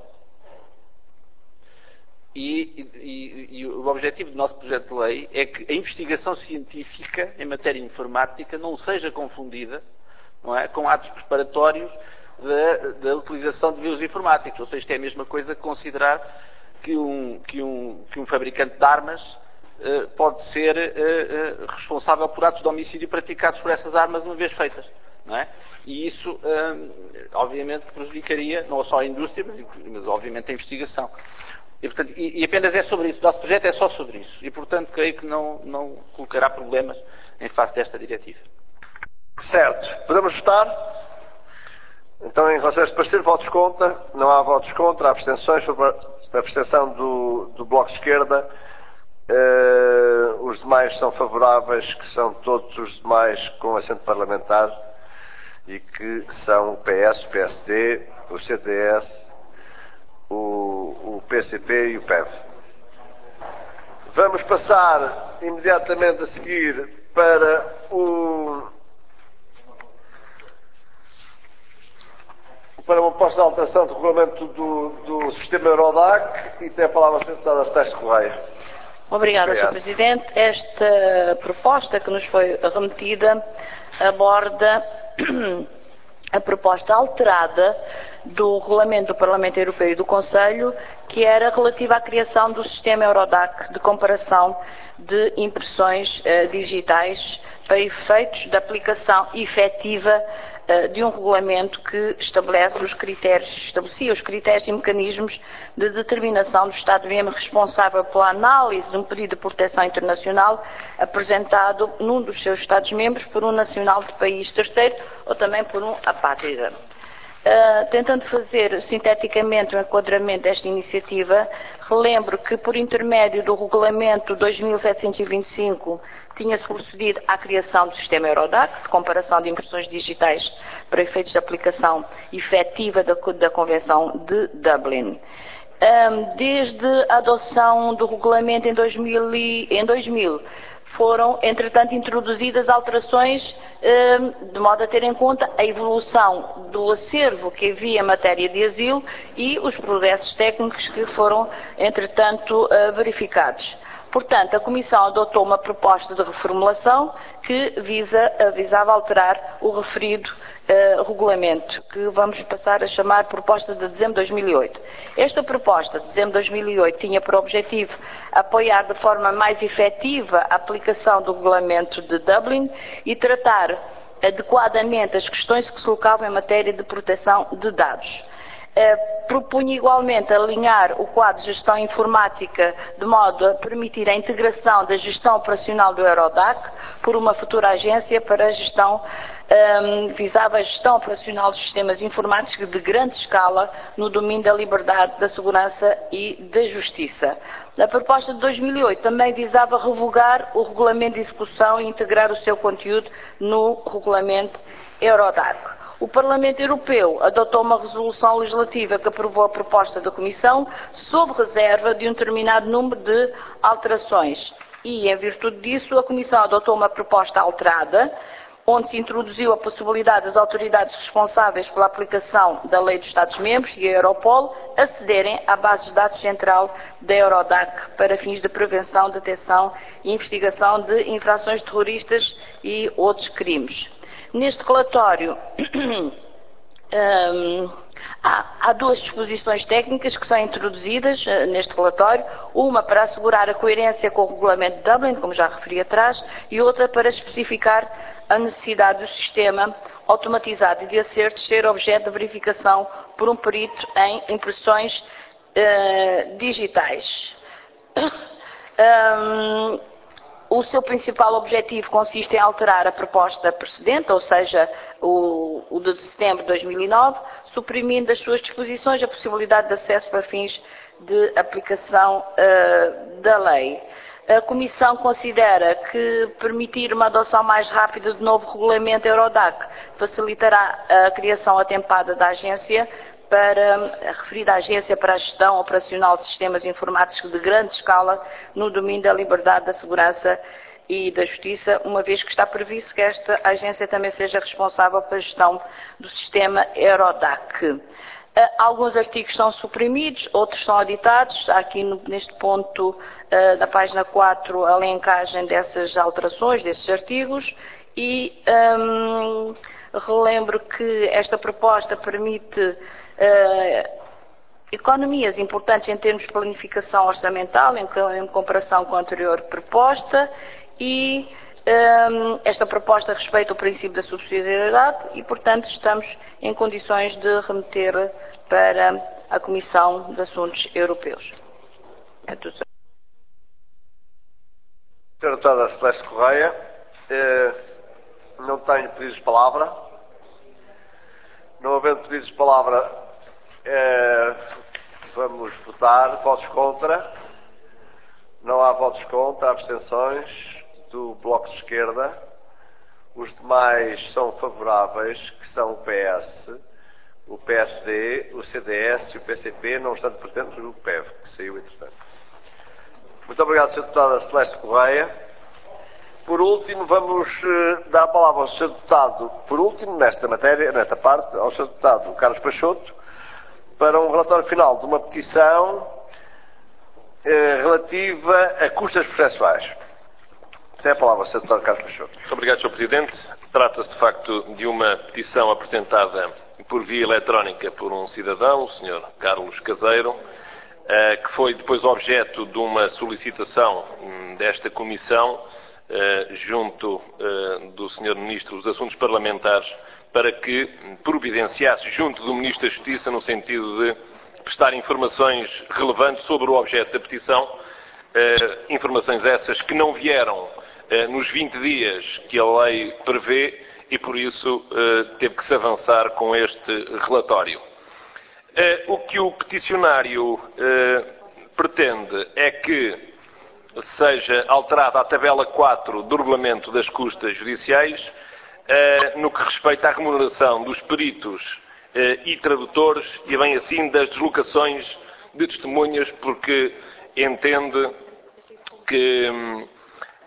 E, e, e o objetivo do nosso projeto de lei é que a investigação científica em matéria informática não seja confundida, não é, com atos preparatórios da, da utilização de vírus informáticos. Ou seja, isto é a mesma coisa que considerar que um, que um, que um fabricante de armas uh, pode ser uh, uh, responsável por atos de homicídio praticados por essas armas uma vez feitas. Não é? E isso, uh, obviamente, prejudicaria não só a indústria, mas, mas obviamente a investigação. E, portanto, e, e apenas é sobre isso. O nosso projeto é só sobre isso. E, portanto, creio que não, não colocará problemas em face desta diretiva. Certo. Podemos votar? Então, em relação a este parecer, votos contra. Não há votos contra. Há abstenções. Sobre a abstenção do, do Bloco de Esquerda. Uh, os demais são favoráveis, que são todos os demais com assento parlamentar. E que são o P S, o P S D, o C D S, o, o P C P e o P E V. Vamos passar imediatamente a seguir para o para uma proposta de alteração do regulamento do, do sistema Eurodac, e tem a palavra a senhora Deputada Sérgio Correia. Obrigada, senhor Presidente. Esta proposta que nos foi remetida aborda a proposta alterada do Regulamento do Parlamento Europeu e do Conselho, que era relativa à criação do sistema Eurodac de comparação de impressões uh, digitais para efeitos de aplicação efetiva uh, de um regulamento que estabelece os critérios, estabelecia os critérios e mecanismos de determinação do Estado-membro responsável pela análise de um pedido de proteção internacional apresentado num dos seus Estados-membros por um nacional de país terceiro ou também por um apátrida. Uh, tentando fazer sinteticamente o um enquadramento desta iniciativa, relembro que, por intermédio do Regulamento dois mil setecentos e vinte e cinco, tinha-se procedido à criação do sistema Eurodac, de comparação de impressões digitais para efeitos de aplicação efetiva da, da Convenção de Dublin. Um, desde a adoção do regulamento em dois mil, em dois mil foram, entretanto, introduzidas alterações de modo a ter em conta a evolução do acervo que havia em matéria de asilo e os progressos técnicos que foram, entretanto, verificados. Portanto, a Comissão adotou uma proposta de reformulação que visa, visava alterar o referido uh, regulamento, que vamos passar a chamar Proposta de Dezembro de dois mil e oito. Esta proposta de Dezembro de dois mil e oito tinha por objetivo apoiar de forma mais efetiva a aplicação do regulamento de Dublin e tratar adequadamente as questões que se colocavam em matéria de proteção de dados. Uh, propunha igualmente alinhar o quadro de gestão informática de modo a permitir a integração da gestão operacional do Eurodac por uma futura agência para a gestão, um, visava a gestão operacional dos sistemas informáticos de grande escala no domínio da liberdade, da segurança e da justiça. A proposta de dois mil e oito também visava revogar o regulamento de execução e integrar o seu conteúdo no regulamento Eurodac. O Parlamento Europeu adotou uma resolução legislativa que aprovou a proposta da Comissão sob reserva de um determinado número de alterações e, em virtude disso, a Comissão adotou uma proposta alterada, onde se introduziu a possibilidade das autoridades responsáveis pela aplicação da Lei dos Estados-membros e a Europol acederem à base de dados central da Eurodac para fins de prevenção, detecção e investigação de infrações terroristas e outros crimes. Neste relatório, um, há, há duas disposições técnicas que são introduzidas uh, neste relatório, uma para assegurar a coerência com o regulamento de Dublin, como já referi atrás, e outra para especificar a necessidade do sistema automatizado de acertos ser objeto de verificação por um perito em impressões uh, digitais. um, O seu principal objetivo consiste em alterar a proposta precedente, ou seja, o, o de setembro de dois mil e nove, suprimindo das suas disposições a possibilidade de acesso para fins de aplicação uh, da lei. A Comissão considera que permitir uma adoção mais rápida do novo regulamento Eurodac facilitará a criação atempada da agência para a referida agência para a gestão operacional de sistemas informáticos de grande escala no domínio da liberdade, da segurança e da justiça, uma vez que está previsto que esta agência também seja responsável pela gestão do sistema Eurodac. Alguns artigos são suprimidos, outros são aditados. Há aqui no, neste ponto uh, da página quatro a linkagem dessas alterações, desses artigos, e um, relembro que esta proposta permite Uh, economias importantes em termos de planificação orçamental em, em comparação com a anterior proposta e um, esta proposta respeita o princípio da subsidiariedade e, portanto, estamos em condições de remeter para a Comissão de Assuntos Europeus. É tudo. Senhora Deputada Celeste Correia, eh, não tenho pedidos de palavra. Não havendo pedidos de palavra, Eh, vamos votar. Votos contra? Não há votos contra. Abstenções do Bloco de Esquerda. Os demais são favoráveis, que são o P S, o P S D, o C D S e o P C P, não estando presente o P E V, que saiu entretanto. Muito obrigado, senhora Deputada Celeste Correia. Por último, vamos eh, dar a palavra ao senhor Deputado, por último, nesta matéria, nesta parte, ao senhor Deputado Carlos Peixoto, para um relatório final de uma petição eh, relativa a custas processuais. Tem a palavra o senhor Deputado Carlos Peixoto. Muito obrigado, senhor Presidente. Trata-se, de facto, de uma petição apresentada por via eletrónica por um cidadão, o senhor Carlos Caseiro, eh, que foi depois objeto de uma solicitação hum, desta Comissão eh, junto eh, do senhor Ministro dos Assuntos Parlamentares para que providenciasse junto do Ministro da Justiça no sentido de prestar informações relevantes sobre o objeto da petição, eh, informações essas que não vieram eh, nos vinte dias que a lei prevê e por isso eh, teve que se avançar com este relatório. Eh, o que o peticionário eh, pretende é que seja alterada a tabela quatro do Regulamento das Custas Judiciais, Uh, no que respeita à remuneração dos peritos uh, e tradutores e bem assim das deslocações de testemunhas, porque entende que um,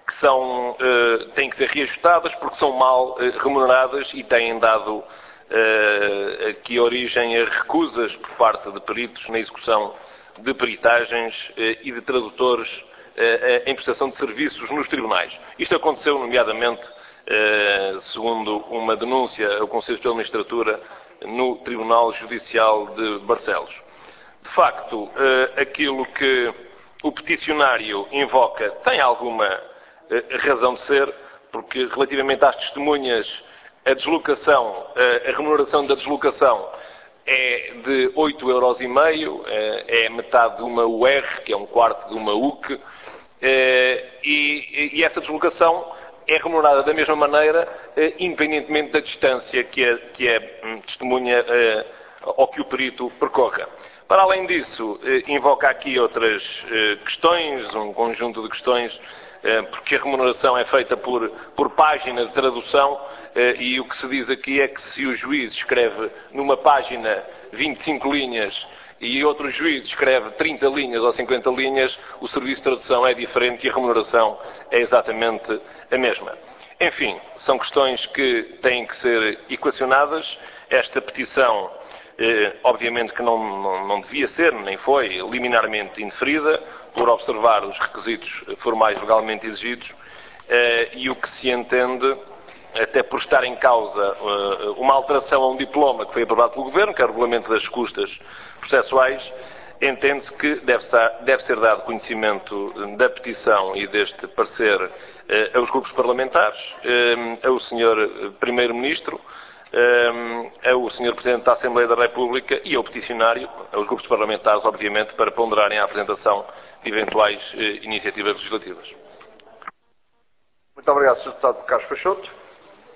que são, eh, têm que ser reajustadas porque são mal eh, remuneradas e têm dado eh, aqui origem a recusas por parte de peritos na execução de peritagens eh, e de tradutores eh, em prestação de serviços nos tribunais. Isto aconteceu, nomeadamente, eh, segundo uma denúncia ao Conselho de Magistratura no Tribunal Judicial de Barcelos. De facto, eh, aquilo que o peticionário invoca tem alguma eh, razão de ser, porque relativamente às testemunhas, a deslocação, eh, a remuneração da deslocação é de oito euros e meio, eh, é metade de uma U R, que é um quarto de uma U C, eh, e, e essa deslocação é remunerada da mesma maneira, eh, independentemente da distância que a, que a hum, testemunha eh, ou que o perito percorra. Para além disso, eh, invoca aqui outras eh, questões, um conjunto de questões, eh, porque a remuneração é feita por, por página de tradução, eh, e o que se diz aqui é que se o juiz escreve numa página vinte e cinco linhas e outro juiz escreve trinta linhas ou cinquenta linhas, o serviço de tradução é diferente e a remuneração é exatamente a mesma. Enfim, são questões que têm que ser equacionadas. Esta petição, eh, obviamente que não, não, não devia ser, nem foi, liminarmente indeferida, por observar os requisitos formais legalmente exigidos, eh, e o que se entende, até por estar em causa uh, uma alteração a um diploma que foi aprovado pelo Governo, que é o Regulamento das Custas Processuais, entende-se que deve, deve ser dado conhecimento da petição e deste parecer uh, aos grupos parlamentares, uh, ao senhor Primeiro-Ministro, uh, ao senhor Presidente da Assembleia da República e ao peticionário, aos grupos parlamentares, obviamente, para ponderarem a apresentação de eventuais uh, iniciativas legislativas. Muito obrigado, senhor Deputado Carlos Peixoto.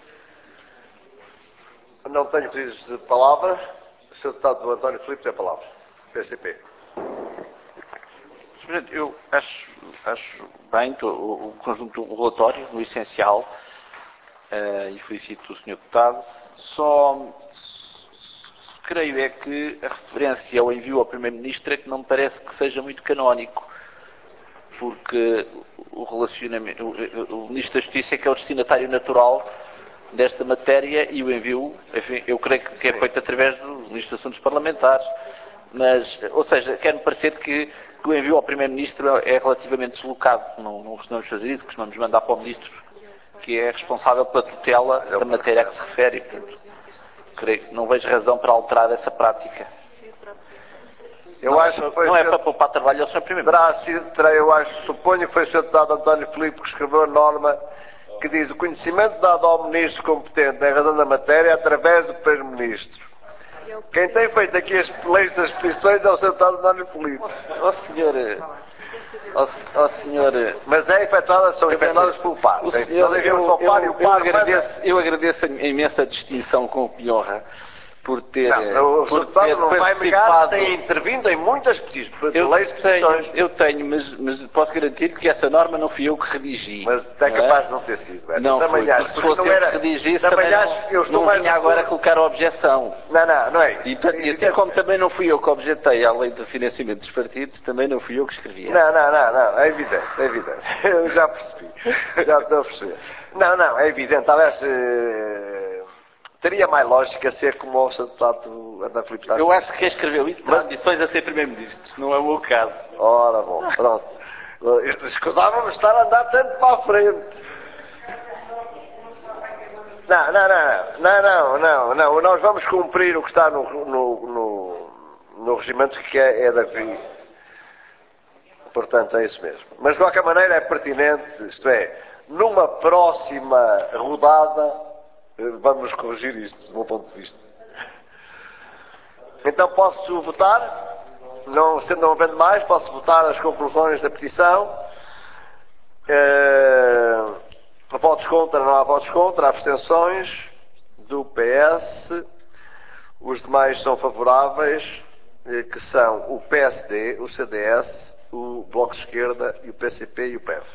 Não tenho pedidos de palavra. O senhor Deputado António Filipe tem a palavra. P C P. senhor Presidente, eu acho, acho bem o, o conjunto do relatório, no essencial, uh, e felicito o senhor Deputado. Só creio é que a referência ao envio ao Primeiro-Ministro é que não me parece que seja muito canónico, porque o relacionamento, o, o Ministro da Justiça é que é o destinatário natural desta matéria e o envio, enfim, eu creio que é feito através do Ministro dos Assuntos Parlamentares, mas, ou seja, quer-me parecer que, que o envio ao Primeiro-Ministro é relativamente deslocado. Não, não costumamos fazer isso, costumamos mandar para o Ministro, que é responsável pela tutela da matéria a que se refere. Portanto, creio que não vejo razão para alterar essa prática. Eu não, acho que foi não é senhor... para poupar trabalho ao senhor Primeiro-Ministro. Eu acho, suponho que foi o senhor Deputado António Filipe que escreveu a norma que diz o conhecimento dado ao Ministro competente em razão da matéria através do Primeiro-Ministro. Quem tem feito aqui as leis das petições é o senhor Deputado António Filipe. Ó senhor... Ó senhor... Mas é efetuadas, são efetuadas pelo par. O senhor, eu, eu, eu, eu, agradeço, eu agradeço a imensa distinção com o que me honra por ter, não, o por ter não vai participado. Tem intervindo em muitas petições, eu leis de petições. Tenho, eu tenho, mas, mas posso garantir que essa norma não fui eu que redigi. Mas é capaz de não ter sido. É? Não também foi, acho, se fosse não eu era, que redigisse, também, também acho, não, eu estou não vinha agora a colocar a objeção. Não, não, não é isso. E, portanto, e assim é como também não fui eu que objetei à lei de financiamento dos partidos, também não fui eu que escrevia. Não, não, não, não, é evidente, é evidente. Eu já percebi, já estou a perceber. Não, não, é evidente, talvez... Uh, teria mais lógica ser como o senhor Deputado António Filipe. Eu acho que quem escreveu isso terá ambições a ser Primeiro-Ministro, não é o meu caso. Ora bom, pronto. Escusávamos estar a andar tanto para a frente. Não, não, não, não, não, não, não. Nós vamos cumprir o que está no, no, no, no regimento, que é, é da V I. Portanto, é isso mesmo. Mas, de qualquer maneira, é pertinente, isto é, numa próxima rodada, vamos corrigir isto, do meu ponto de vista. Então posso votar? Não, sendo não havendo mais, posso votar as conclusões da petição. Uh, votos contra, não há votos contra, há abstenções do P S. Os demais são favoráveis, que são o P S D, o C D S, o Bloco de Esquerda, e o P C P e o P F.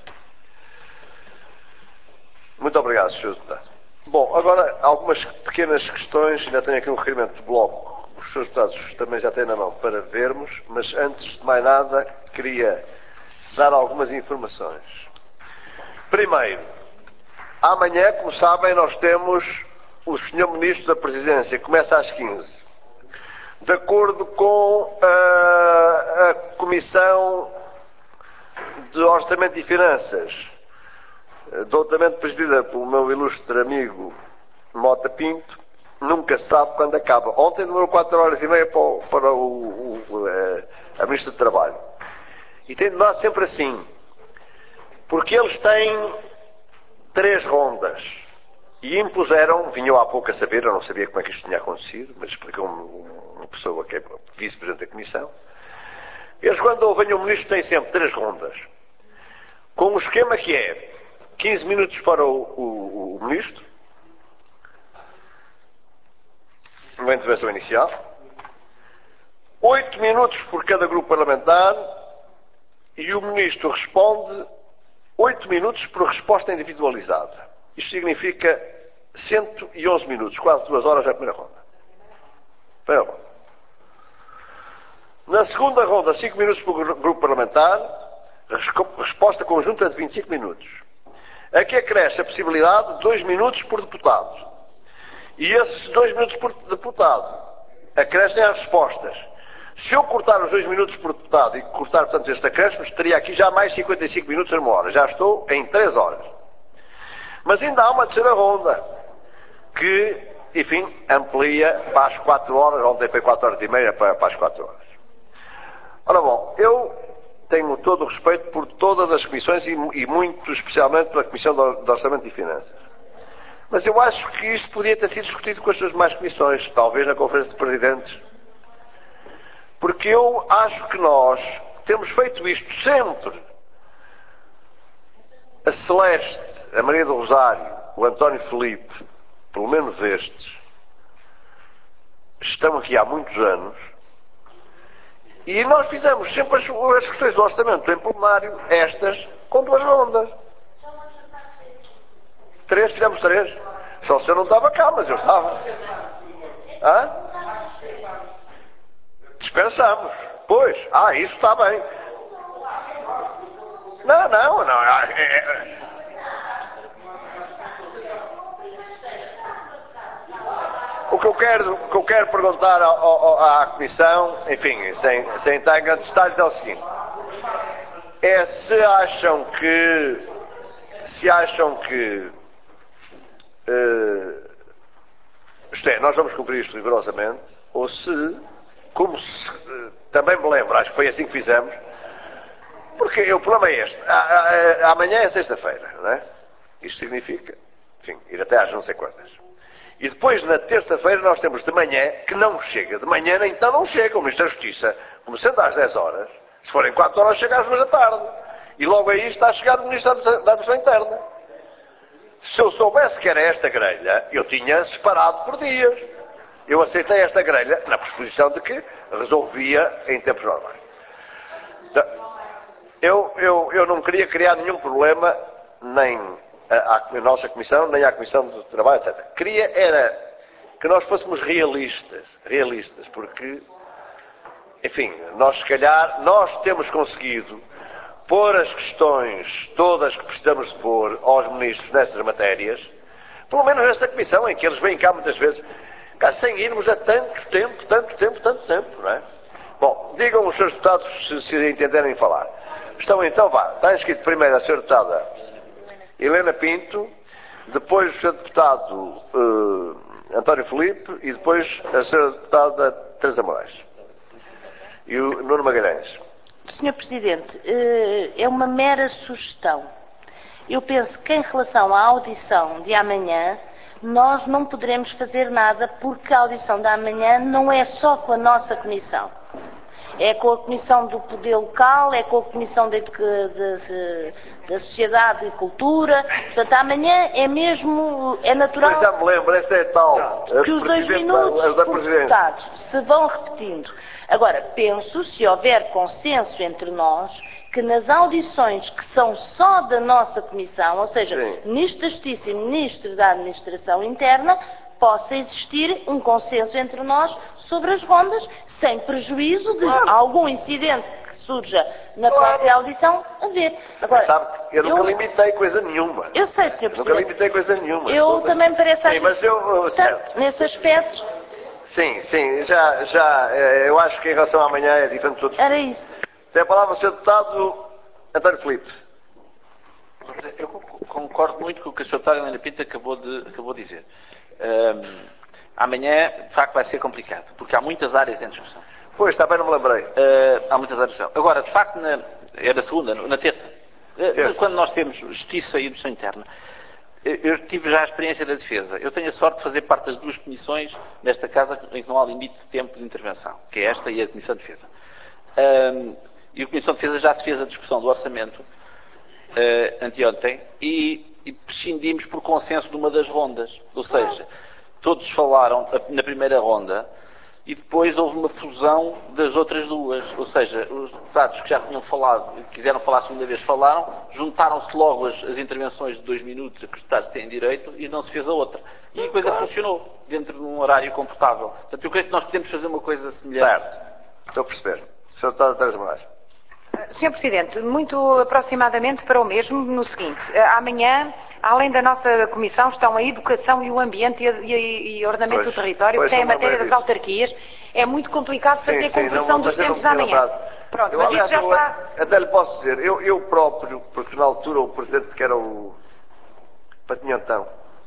Muito obrigado, senhor Deputado. Bom, agora algumas pequenas questões, ainda tenho aqui um requerimento do Bloco, os senhores deputados também já têm na mão para vermos, mas antes de mais nada queria dar algumas informações. Primeiro, amanhã, como sabem, nós temos o senhor Ministro da Presidência, que começa às quinze. De acordo com a, a Comissão de Orçamento e Finanças, doutamente presidida pelo meu ilustre amigo Mota Pinto, nunca se sabe quando acaba. Ontem demorou quatro horas e meia para, o, para o, o, a, a Ministra do Trabalho. E tem demorado sempre assim. Porque eles têm três rondas. E impuseram, vinham há pouco a saber, eu não sabia como é que isto tinha acontecido, mas explicou-me uma pessoa que é vice-presidente da Comissão. Eles, quando venham o Ministro, têm sempre três rondas. Com um esquema que é quinze minutos para o, o, o Ministro, uma intervenção inicial, oito minutos por cada grupo parlamentar, e o Ministro responde oito minutos por resposta individualizada. Isto significa cento e onze minutos, quase duas horas na primeira ronda. Primeira ronda. Na segunda ronda, cinco minutos por grupo parlamentar, resposta conjunta de vinte e cinco minutos. Aqui acresce a possibilidade de dois minutos por deputado. E esses dois minutos por deputado acrescem às respostas. Se eu cortar os dois minutos por deputado e cortar, portanto, estes acréscimos, teria aqui já mais cinquenta e cinco minutos numa hora. Já estou em três horas. Mas ainda há uma terceira ronda, que, enfim, amplia para as quatro horas, ontem foi quatro horas e meia para, para as quatro horas. Ora bom, eu tenho todo o respeito por todas as comissões e, e muito especialmente pela Comissão de Orçamento e Finanças. Mas eu acho que isto podia ter sido discutido com as suas demais comissões, talvez na Conferência de Presidentes. Porque eu acho que nós temos feito isto sempre. A Celeste, a Maria do Rosário, o António Filipe, pelo menos estes, estão aqui há muitos anos, e nós fizemos sempre as, as questões do orçamento em plenário, estas, com duas rondas. Três, fizemos três. Só se eu não estava cá, mas eu estava. Hã? Dispensamos. Pois, ah, isso está bem. Não, não, não. É, é... O que eu quero, o que eu quero perguntar ao, ao, à Comissão, enfim, sem, sem estar em grandes detalhes, é o seguinte. É se acham que, se acham que, uh, isto é, nós vamos cumprir isto rigorosamente, ou se, como se, uh, também me lembro, acho que foi assim que fizemos, porque o problema é este. Amanhã é sexta-feira, não é? Isto significa, enfim, ir até às não sei quantas. E depois, na terça-feira, nós temos de manhã, que não chega. De manhã, então, não chega. O Ministro da Justiça, começando às dez horas, se forem quatro horas, chega às duas da tarde. E logo aí está a chegar o Ministro da Administração Interna. Se eu soubesse que era esta grelha, eu tinha separado por dias. Eu aceitei esta grelha na pressuposição de que resolvia em tempos normais. Eu, eu, eu não queria criar nenhum problema, nem à, à nossa Comissão, nem à Comissão do Trabalho, etcétera. Queria era que nós fôssemos realistas, realistas, porque, enfim, nós se calhar, nós temos conseguido pôr as questões todas que precisamos de pôr aos ministros nessas matérias, pelo menos nessa Comissão, em que eles vêm cá muitas vezes, cá sem irmos a tanto tempo, tanto tempo, tanto tempo, não é? Bom, digam os senhores deputados se, se entenderem falar. Estão então, vá, está inscrito primeiro a senhora deputada Helena Pinto, depois o senhor deputado uh, António Filipe e depois a senhora deputada Teresa Moraes. E o Nuno Magalhães. senhor Presidente, é uma mera sugestão. Eu penso que em relação à audição de amanhã, nós não poderemos fazer nada porque a audição de amanhã não é só com a nossa Comissão. É com a Comissão do Poder Local, é com a Comissão da Sociedade e Cultura. Portanto, amanhã é mesmo, é natural... Mas já me lembro, esta é tal... Que os dois minutos por deputados se vão repetindo. Agora, penso, se houver consenso entre nós, que nas audições que são só da nossa Comissão, ou seja, Sim. Ministro da Justiça e Ministro da Administração Interna, possa existir um consenso entre nós sobre as rondas, sem prejuízo de claro. algum incidente que surja na própria audição, a ver. Agora, sabe, eu nunca eu, limitei coisa nenhuma. Eu sei, senhor Presidente. Nunca limitei coisa nenhuma. Eu Toda. também me parece... Sim, mas eu... Certo, nesse aspecto... Sim, sim, já, já, eu acho que em relação a amanhã é diferente dos outros. Era isso. Tem a palavra o senhor Deputado António Filipe. Eu concordo muito com o que a senhora Deputada Helena Pinto acabou de, acabou de dizer. Um, amanhã, de facto, vai ser complicado, porque há muitas áreas em discussão. Pois, também não me lembrei. Uh, há muitas áreas em discussão. Agora, de facto, na, é na segunda, na terça, terça. Quando nós temos justiça e educação interna, eu tive já a experiência da defesa. Eu tenho a sorte de fazer parte das duas comissões nesta casa em que não há limite de tempo de intervenção, que é esta e a Comissão de Defesa. Um, e a Comissão de Defesa já se fez a discussão do orçamento uh, anteontem e, e prescindimos por consenso de uma das rondas. Ou seja, todos falaram na primeira ronda e depois houve uma fusão das outras duas. Ou seja, os deputados que já tinham falado e quiseram falar a segunda vez falaram, juntaram-se logo as, as intervenções de dois minutos a que os deputados têm direito e não se fez a outra. E a coisa funcionou dentro de um horário confortável. Portanto, eu creio que nós podemos fazer uma coisa semelhante. Certo. Estou a perceber. senhor Deputado Teresa Moraes. senhor Presidente, muito aproximadamente para o mesmo, no seguinte, amanhã, além da nossa Comissão, estão a Educação e o Ambiente e, a, e, e Ordenamento pois, do Território, pois, que tem a matéria das disso. autarquias. É muito complicado fazer sim, conversão sim, dos tempos amanhã. Pronto, eu, mas aliás, isso já eu, está... Até lhe posso dizer, eu, eu próprio, porque na altura o Presidente, que era o Patinhantão,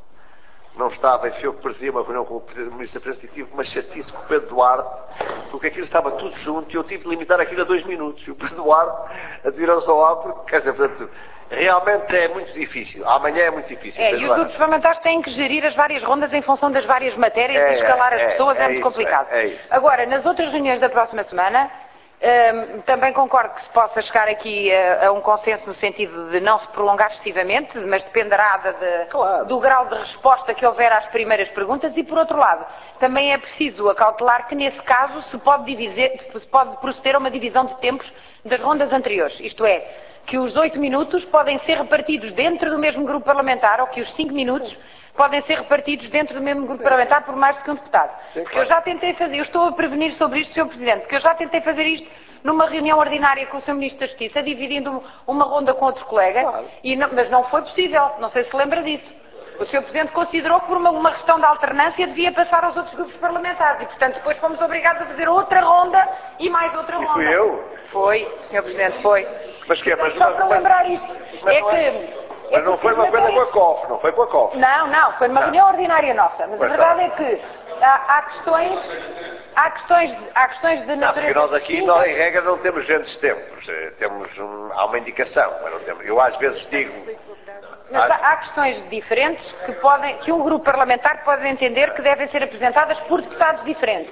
não estava, enfim, eu presidia uma reunião com o Ministro da Presidência e tive uma chatice com o Pedro Duarte, porque aquilo estava tudo junto e eu tive de limitar aquilo a dois minutos. E o Pedro Duarte atirou-se ao ar, porque, quer dizer, portanto, realmente é muito difícil. Amanhã é muito difícil. É, e os grupos parlamentares têm que gerir as várias rondas em função das várias matérias é, e escalar as é, pessoas, é, é muito isso, complicado. É, é isso. Agora, nas outras reuniões da próxima semana, hum, também concordo que se possa chegar aqui a, a um consenso no sentido de não se prolongar excessivamente, mas dependerá de, de, claro. do grau de resposta que houver às primeiras perguntas e, por outro lado, também é preciso acautelar que, nesse caso, se pode, dividir, se pode proceder a uma divisão de tempos das rondas anteriores. Isto é, que os oito minutos podem ser repartidos dentro do mesmo grupo parlamentar ou que os cinco minutos podem ser repartidos dentro do mesmo grupo parlamentar por mais do que um deputado. Porque eu já tentei fazer, eu estou a prevenir sobre isto, senhor Presidente, porque eu já tentei fazer isto numa reunião ordinária com o senhor Ministro da Justiça, dividindo uma ronda com outro colega, claro. e não, mas não foi possível, não sei se lembra disso. O senhor Presidente considerou que por uma, uma questão de alternância devia passar aos outros grupos parlamentares e, portanto, depois fomos obrigados a fazer outra ronda e mais outra ronda. E fui eu? Foi, senhor Presidente, foi. Mas que é, mas Só para lembrar isto, é que... É... Mas não foi uma coisa com a C O F, não foi com a C O F. Não, não, foi numa não. reunião ordinária nossa. Mas pois a verdade não. é que há, há questões... Há questões, há questões de natureza... Não, porque nós aqui, nós, em regra, não temos grandes tempos. Temos um, há uma indicação. Mas não temos, eu às vezes digo... Mas há, há questões diferentes que, podem, que um grupo parlamentar pode entender que devem ser apresentadas por deputados diferentes.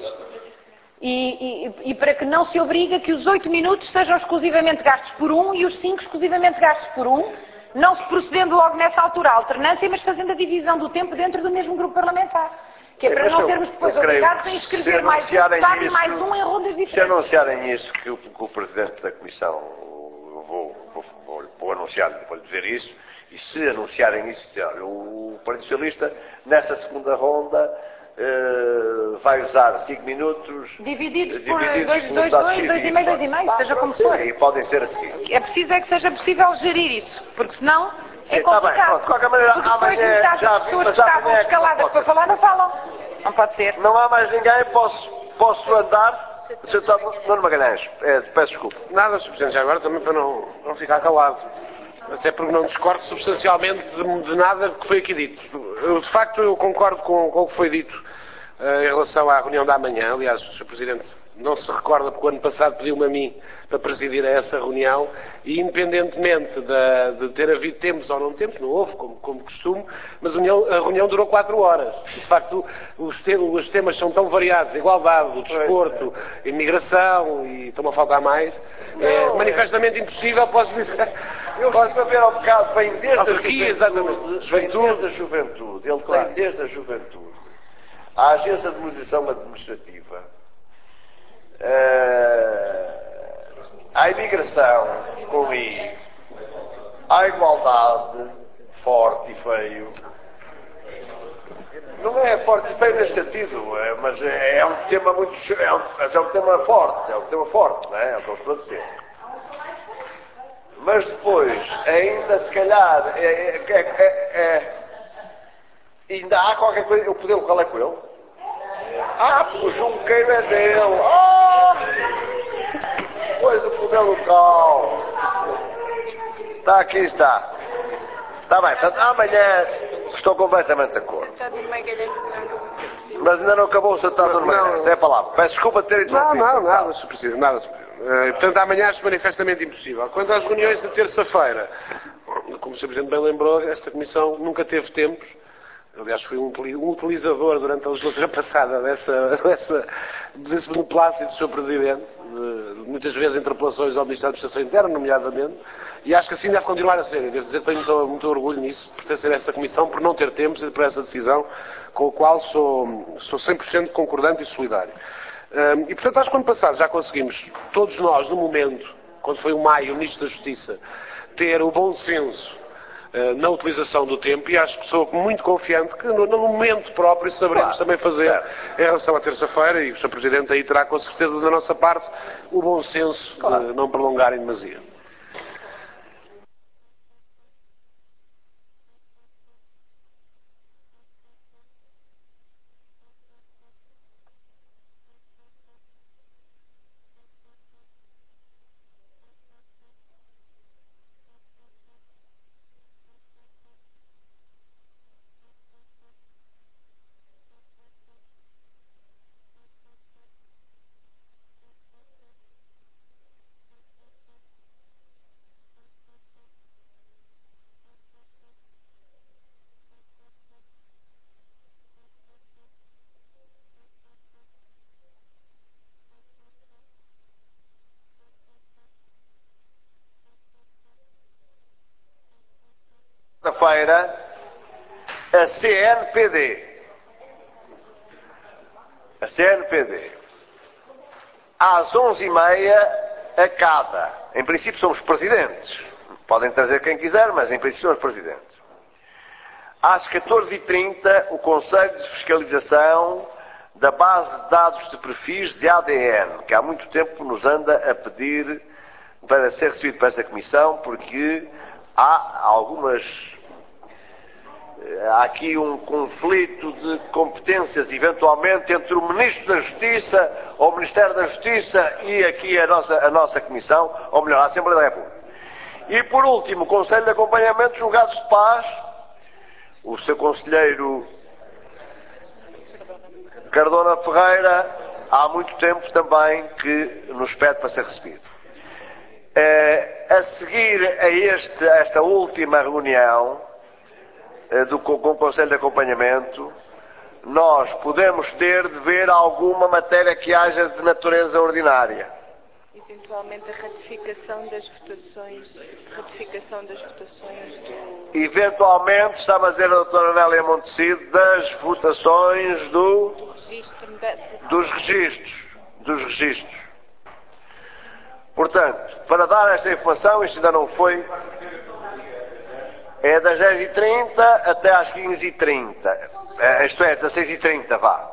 E, e, e para que não se obrigue a que os oito minutos sejam exclusivamente gastos por um e os cinco exclusivamente gastos por um, não se procedendo logo nessa altura à alternância, mas fazendo a divisão do tempo dentro do mesmo grupo parlamentar. Que é para não sermos depois obrigados a inscrever mais um deputado e mais um em rondas diferentes. Se anunciarem isso, que o, que o Presidente da Comissão, vou, vou, vou, vou anunciar, vou lhe dizer isso, e se anunciarem isso, dizer, olha, o Partido Socialista, nessa segunda ronda, uh, vai usar cinco minutos... Divididos por dois, dois, dois, dois e meio, dois e meio, seja como for. E podem ser a seguir. É preciso é que seja possível gerir isso, porque senão Sim, é complicado. Tá bem, de qualquer maneira, porque depois amanhã, metade já das vi, pessoas mas que estavam amanhã é que escaladas para falar não falam. Não pode ser. Não há mais ninguém, posso, posso andar... senhor Deputado Nuno Magalhães, é, peço desculpa. Nada, senhor Presidente, já agora também para não, não ficar calado. Até porque não discordo substancialmente de, de nada que foi aqui dito. Eu, de facto, eu concordo com, com o que foi dito uh, em relação à reunião da manhã. Aliás, o senhor Presidente não se recorda porque o ano passado pediu-me a mim para presidir a essa reunião e, independentemente de, de ter havido tempos ou não tempos, não houve, como, como costume, mas a reunião, a reunião durou quatro horas. De facto, os, te, os temas são tão variados, a igualdade, o desporto, a imigração e estão a faltar mais. Não, é manifestamente é... impossível, posso dizer... Eu estive a ver ao bocado, vem desde a juventude, exatamente. Vem desde a juventude, ele claro. Tem desde a juventude. A Agência de Modernização Administrativa, à imigração, com I, à igualdade, forte e feio. Não é forte e feio nesse sentido, é, mas é, é um tema muito... É um, é um tema forte, é um tema forte, não é? É o que eu estou a dizer. mas depois, ainda se calhar, é, é, é, é, ainda há qualquer coisa, o poder local é com ele? Ah, porque o Junqueiro é dele. Ah! Pois o poder local. Está aqui, está. Está bem, portanto, amanhã estou completamente de acordo. Mas ainda não acabou o Tratado do Magalhães, é a palavra. Peço desculpa de ter interrompido. Não, não, nada, Senhor Presidente, nada, Senhor Presidente. Uh, portanto, amanhã acho manifestamente impossível. Quanto às reuniões de terça-feira, como o Senhor Presidente bem lembrou, esta Comissão nunca teve tempos. Aliás, fui um utilizador durante a legislatura passada dessa, dessa, desse beneplácito do senhor Presidente, de, muitas vezes interpelações ao Ministério da Administração Interna, nomeadamente, e acho que assim deve continuar a ser. E devo dizer que tenho muito, muito orgulho nisso, por pertencer a essa Comissão, por não ter tempos e por essa decisão, com a qual sou, sou cem por cento concordante e solidário. Um, e, portanto, acho que ano passado já conseguimos, todos nós, no momento, quando foi o maio, o Ministro da Justiça, ter o bom senso na utilização do tempo, e acho que sou muito confiante que no, no momento próprio saberemos claro, também fazer certo. Em relação à terça-feira, e o senhor Presidente aí terá com certeza da nossa parte o bom senso claro. De não prolongar em demasia. Feira a C N P D a C N P D às onze e meia a cada, em princípio somos presidentes, podem trazer quem quiser, mas em princípio somos presidentes. Às catorze e trinta o Conselho de Fiscalização da base de dados de perfis de A D N, que há muito tempo nos anda a pedir para ser recebido para esta Comissão, porque há algumas há aqui um conflito de competências, eventualmente, entre o Ministro da Justiça, ou o Ministério da Justiça, e aqui a nossa, a nossa Comissão, ou melhor, a Assembleia da República. E, por último, o Conselho de Acompanhamento dos Julgados de Paz, o seu Conselheiro Cardona Ferreira, há muito tempo também que nos pede para ser recebido. É, a seguir a, este, a esta última reunião, Do, com o Conselho de Acompanhamento, nós podemos ter de ver alguma matéria que haja de natureza ordinária. Eventualmente a ratificação das votações, ratificação das votações do... Eventualmente, está-me a dizer a doutora Nélia Montecido, das votações do... do registro dessa... dos registros. Dos registros. Portanto, para dar esta informação, isto ainda não foi... É das dez e trinta até às quinze e trinta. É, isto é, dezasseis e trinta, vá.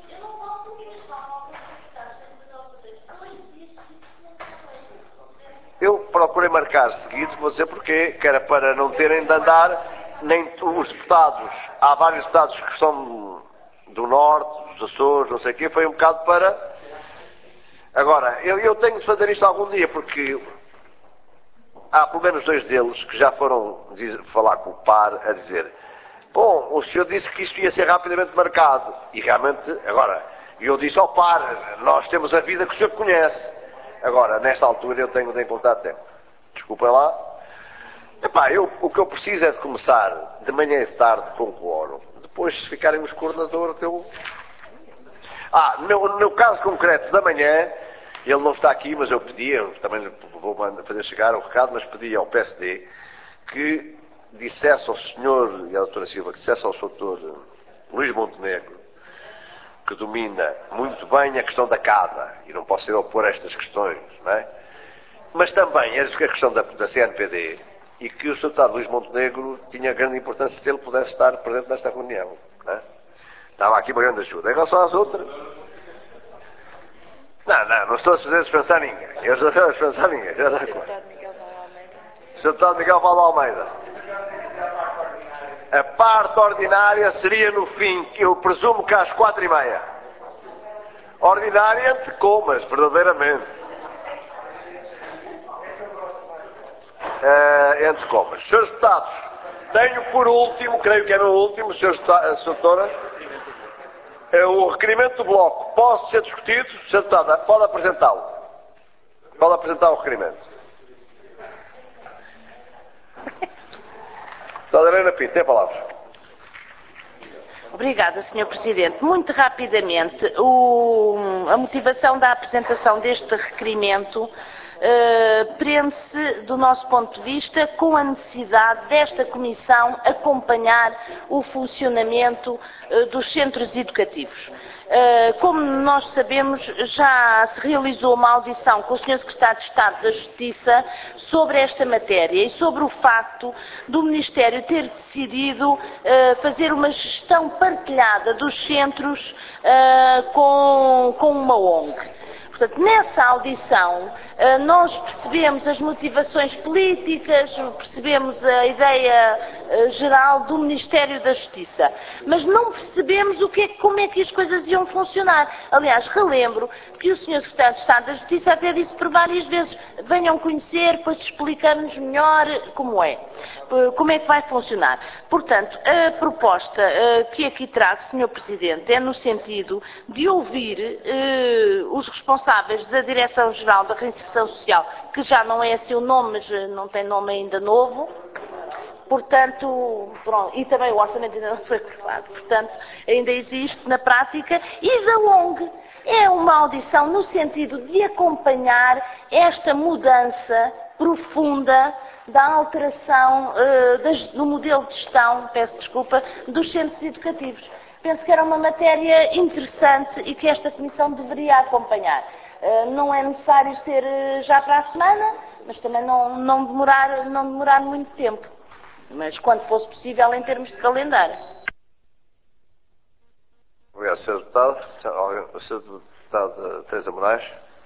Eu procurei marcar seguidos, vou dizer porquê, que era para não terem de andar, nem os deputados, há vários deputados que são do Norte, dos Açores, não sei o quê, foi um bocado para... Agora, eu, eu tenho de fazer isto algum dia, porque... Há pelo menos dois deles que já foram dizer, falar com o P A R a dizer: bom, o senhor disse que isto ia ser rapidamente marcado. E realmente, agora, eu disse ao P A R, nós temos a vida que o senhor conhece. Agora, nesta altura, eu tenho de encontrar tempo. Desculpem lá. Epá, eu, o que eu preciso é de começar de manhã e de tarde com o quórum. Depois, se ficarem os coordenadores, eu... Ah, no, no caso concreto da manhã... Ele não está aqui, mas eu pedia, também vou fazer chegar o recado, mas pedia ao P S D que dissesse ao senhor e à doutora Silva, que dissesse ao doutor Luís Montenegro, que domina muito bem a questão da C A D A, e não posso ir opor a estas questões, não é? Mas também a questão da, da C N P D, e que o senhor deputado Luís Montenegro tinha grande importância se ele pudesse estar presente nesta reunião, não é? Estava aqui uma grande ajuda. Em relação às outras... Não, não, não estou a fazer dispensar ninguém. Eu estou a dispensar ninguém. senhor Deputado Miguel Valde Almeida. A parte ordinária seria no fim, que eu presumo que às quatro e meia. Ordinária entre comas, verdadeiramente. Uh, entre comas. senhores Deputados, tenho por último, creio que é no último, senhora Doutora, uh, o requerimento do Bloco. Pode ser discutido? senhor Deputado, pode apresentá-lo. Pode apresentar o requerimento. Deputada Helena Pinto, tem a palavra. Obrigada, senhor Presidente. Muito rapidamente, o, a motivação da apresentação deste requerimento Uh, prende-se, do nosso ponto de vista, com a necessidade desta Comissão acompanhar o funcionamento uh, dos centros educativos. Uh, como nós sabemos, já se realizou uma audição com o senhor Secretário de Estado da Justiça sobre esta matéria e sobre o facto do Ministério ter decidido uh, fazer uma gestão partilhada dos centros uh, com, com uma O N G. Portanto, nessa audição, nós percebemos as motivações políticas, percebemos a ideia geral do Ministério da Justiça, mas não percebemos o que é, como é que as coisas iam funcionar. Aliás, relembro que o senhor Secretário de Estado da Justiça até disse por várias vezes: venham conhecer, depois explicamos melhor como é, como é que vai funcionar. Portanto, a proposta que aqui trago, senhor Presidente, é no sentido de ouvir os responsáveis da Direção-Geral da Reinserção Social, que já não é assim o nome, mas não tem nome ainda novo, portanto, pronto, e também o orçamento ainda não foi aprovado, portanto, ainda existe na prática, e da O N G. É uma audição no sentido de acompanhar esta mudança profunda da alteração uh, das, do modelo de gestão, peço desculpa, dos centros educativos. Penso que era uma matéria interessante e que esta Comissão deveria acompanhar. Uh, não é necessário ser uh, já para a semana, mas também não, não, demorar, não demorar muito tempo. Mas quando fosse possível em termos de calendário. Obrigado, senhor Deputado. senhor Deputado Teresa Moraes.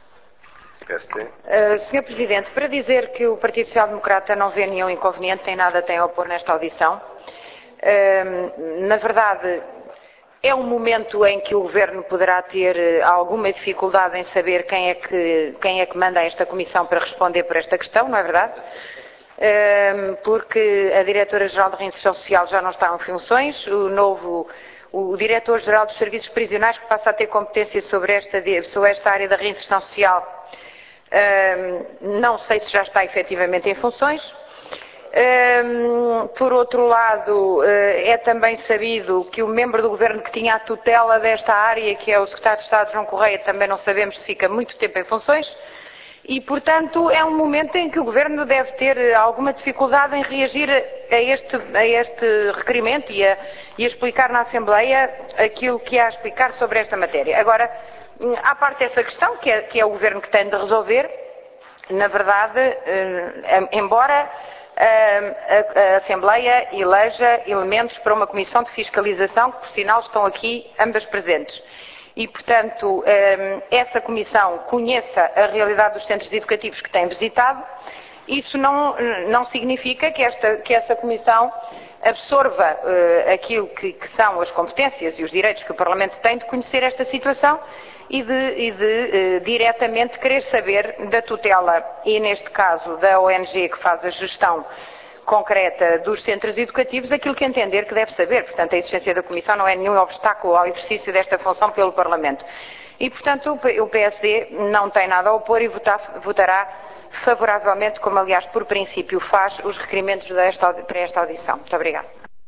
Uh, senhor Presidente, para dizer que o Partido Social Democrata não vê nenhum inconveniente, nem nada tem a opor nesta audição. Uh, na verdade, é um momento em que o Governo poderá ter alguma dificuldade em saber quem é que, quem é que manda esta Comissão para responder por esta questão, não é verdade? Uh, porque a Diretora-Geral de Reinserção Social já não está em funções, o novo... O Diretor-Geral dos Serviços Prisionais, que passa a ter competência sobre esta, sobre esta área da reinserção social, um, não sei se já está efetivamente em funções. Um, por outro lado, uh, é também sabido que o membro do Governo que tinha a tutela desta área, que é o Secretário de Estado João Correia, também não sabemos se fica muito tempo em funções. E, portanto, é um momento em que o Governo deve ter alguma dificuldade em reagir a este, a este requerimento e a, e a explicar na Assembleia aquilo que há a explicar sobre esta matéria. Agora, à parte dessa questão, que é, que é o Governo que tem de resolver, na verdade, eh, embora a, a, a Assembleia eleja elementos para uma comissão de fiscalização, que, por sinal, estão aqui ambas presentes. E, portanto, essa Comissão conheça a realidade dos centros educativos que tem visitado. Isso não, não significa que, esta, que essa Comissão absorva uh, aquilo que, que são as competências e os direitos que o Parlamento tem de conhecer esta situação e de, e de uh, diretamente querer saber da tutela e, neste caso, da O N G que faz a gestão concreta dos centros educativos, aquilo que entender que deve saber. Portanto, a existência da Comissão não é nenhum obstáculo ao exercício desta função pelo Parlamento. E, portanto, o P S D não tem nada a opor e votar, votará favoravelmente, como aliás por princípio faz, os requerimentos desta, para esta audição. Muito obrigada.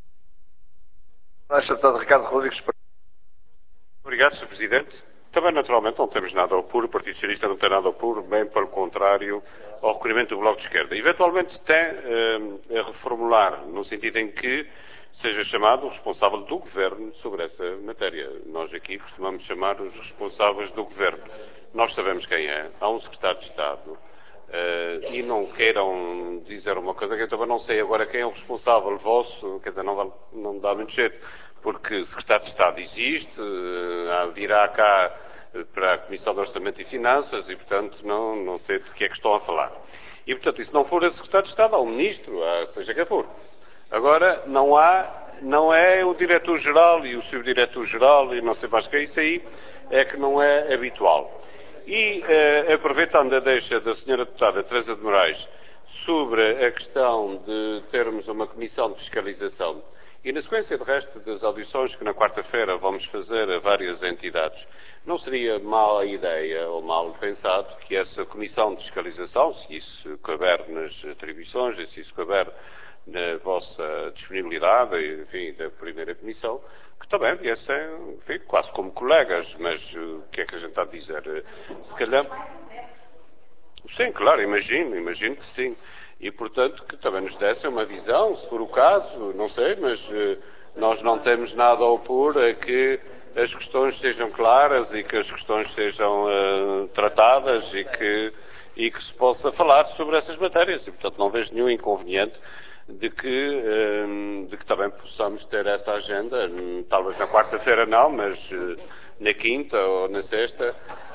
Ricardo Rodrigues. Obrigado, senhor Presidente. Também, naturalmente, não temos nada a opor, o Partido Socialista não tem nada a opor, bem pelo contrário, ao requerimento do Bloco de Esquerda. Eventualmente tem eh, a reformular, no sentido em que seja chamado o responsável do Governo sobre essa matéria. Nós aqui costumamos chamar os responsáveis do Governo. Nós sabemos quem é, há um Secretário de Estado, eh, e não queiram dizer uma coisa que eu também não sei agora quem é o responsável vosso, quer dizer, não, não dá muito jeito. Porque o Secretário de Estado existe, virá cá para a Comissão de Orçamento e Finanças e, portanto, não, não sei de que é que estão a falar. E, portanto, e se não for a Secretário de Estado, há o Ministro, há, seja quem for. Agora, não há, não é o Diretor-Geral e o Subdiretor-Geral e não sei mais o que é, isso aí é que não é habitual. E, eh, aproveitando a deixa da senhora Deputada Teresa de Moraes sobre a questão de termos uma comissão de fiscalização e na sequência de resto das audições que na quarta-feira vamos fazer a várias entidades, não seria má ideia ou mal pensado que essa comissão de fiscalização, se isso couber nas atribuições e se isso couber na vossa disponibilidade, enfim, da primeira comissão, que também viessem, enfim, quase como colegas, mas o que é que a gente está a dizer? Se calhar... Sim, claro, imagino, imagino que sim. E, portanto, que também nos dessem uma visão, se for o caso, não sei, mas uh, nós não temos nada a opor a que as questões sejam claras e que as questões sejam uh, tratadas e que, e que se possa falar sobre essas matérias. E, portanto, não vejo nenhum inconveniente de que, uh, de que também possamos ter essa agenda, talvez na quarta-feira não, mas uh, na quinta ou na sexta,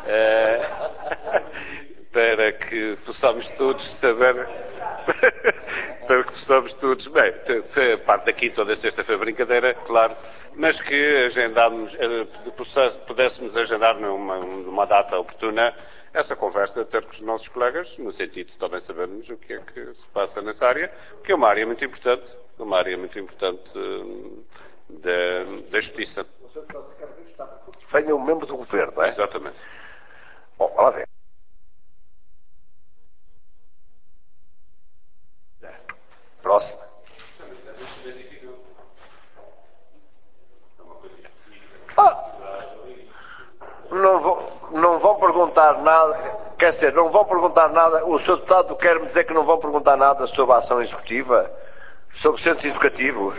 uh, para que possamos todos saber, para que possamos todos, bem, a parte da quinta ou da sexta foi brincadeira, claro, mas que agendámos, pudéssemos agendar numa, numa data oportuna essa conversa, ter com os nossos colegas, no sentido de também sabermos o que é que se passa nessa área, que é uma área muito importante, uma área muito importante da, da justiça. Venha um membro do governo, não é? Exatamente. Bom, lá vem. Próxima. Ah, não, vão, não vão perguntar nada, quer dizer, não vão perguntar nada, o senhor Deputado quer-me dizer que não vão perguntar nada sobre a ação executiva, sobre centros educativos.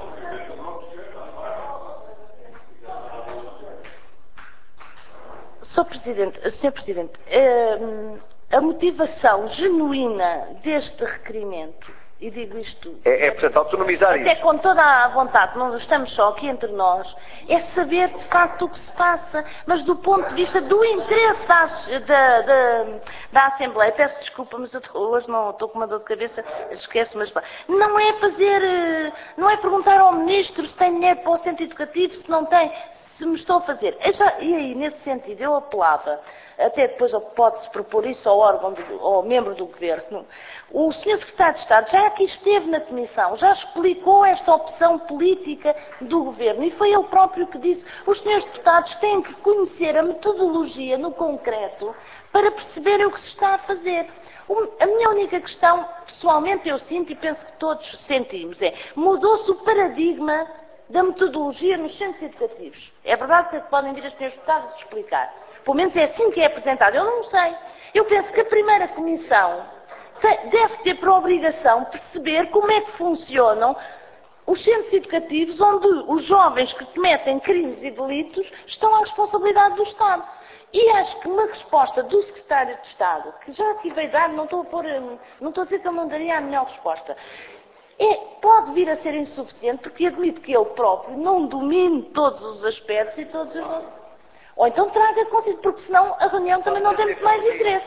senhor Presidente, senhor Presidente, a motivação genuína deste requerimento, e digo isto... É, é portanto, autonomizar até isso. com toda a vontade, não estamos só aqui entre nós, é saber de facto o que se passa, mas do ponto de vista do interesse da, da, da, da Assembleia. Peço desculpa, mas eu hoje não estou com uma dor de cabeça, esqueço, mas não é fazer, não é perguntar ao Ministro se tem dinheiro para o centro educativo, se não tem, se me estou a fazer. Já, e aí, nesse sentido, eu apelava, até depois pode-se propor isso ao órgão, do, ao membro do Governo. O senhor Secretário de Estado já aqui esteve na Comissão, já explicou esta opção política do Governo e foi ele próprio que disse os senhores deputados têm que conhecer a metodologia no concreto para perceberem o que se está a fazer. A minha única questão, pessoalmente eu sinto e penso que todos sentimos, é mudou-se o paradigma da metodologia nos centros educativos. É verdade que podem vir os senhores deputados explicar. Pelo menos é assim que é apresentado. Eu não sei. Eu penso que a primeira comissão deve ter por obrigação perceber como é que funcionam os centros educativos onde os jovens que cometem crimes e delitos estão à responsabilidade do Estado. E acho que uma resposta do Secretário de Estado, que já aqui veio dar, não estou a, pôr, não estou a dizer que ele não daria a melhor resposta, é, pode vir a ser insuficiente, porque admito que ele próprio não domine todos os aspectos e todos os... Ou então traga consigo, porque senão a reunião também não tem muito mais interesse.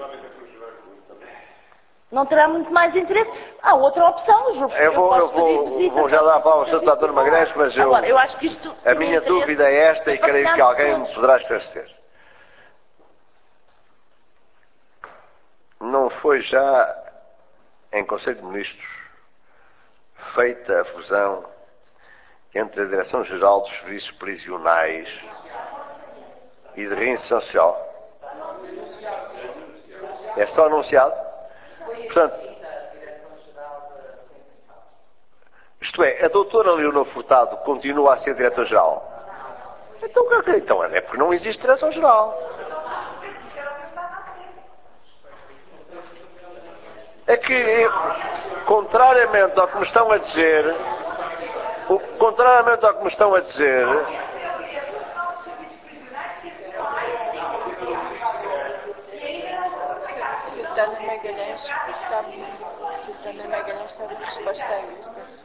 Não terá muito mais interesse. Há outra opção, os grupos. Eu vou, eu vou, vou já dar a palavra ao senhor Deputado Magalhães, mas eu, Agora, eu acho que isto a minha dúvida é esta e creio que alguém me poderá esclarecer. Não foi já em Conselho de Ministros feita a fusão entre a Direção-Geral dos Serviços Prisionais e de Reinserção Social? É só anunciado? Portanto, isto é, a doutora Leonor Furtado continua a ser Diretora-Geral? Então, então é porque não existe Direção-Geral. É que, contrariamente ao que me estão a dizer, contrariamente ao que me estão a dizer, Susana Magalhães sabe, Susana Magalhães sabe a resposta a isso, penso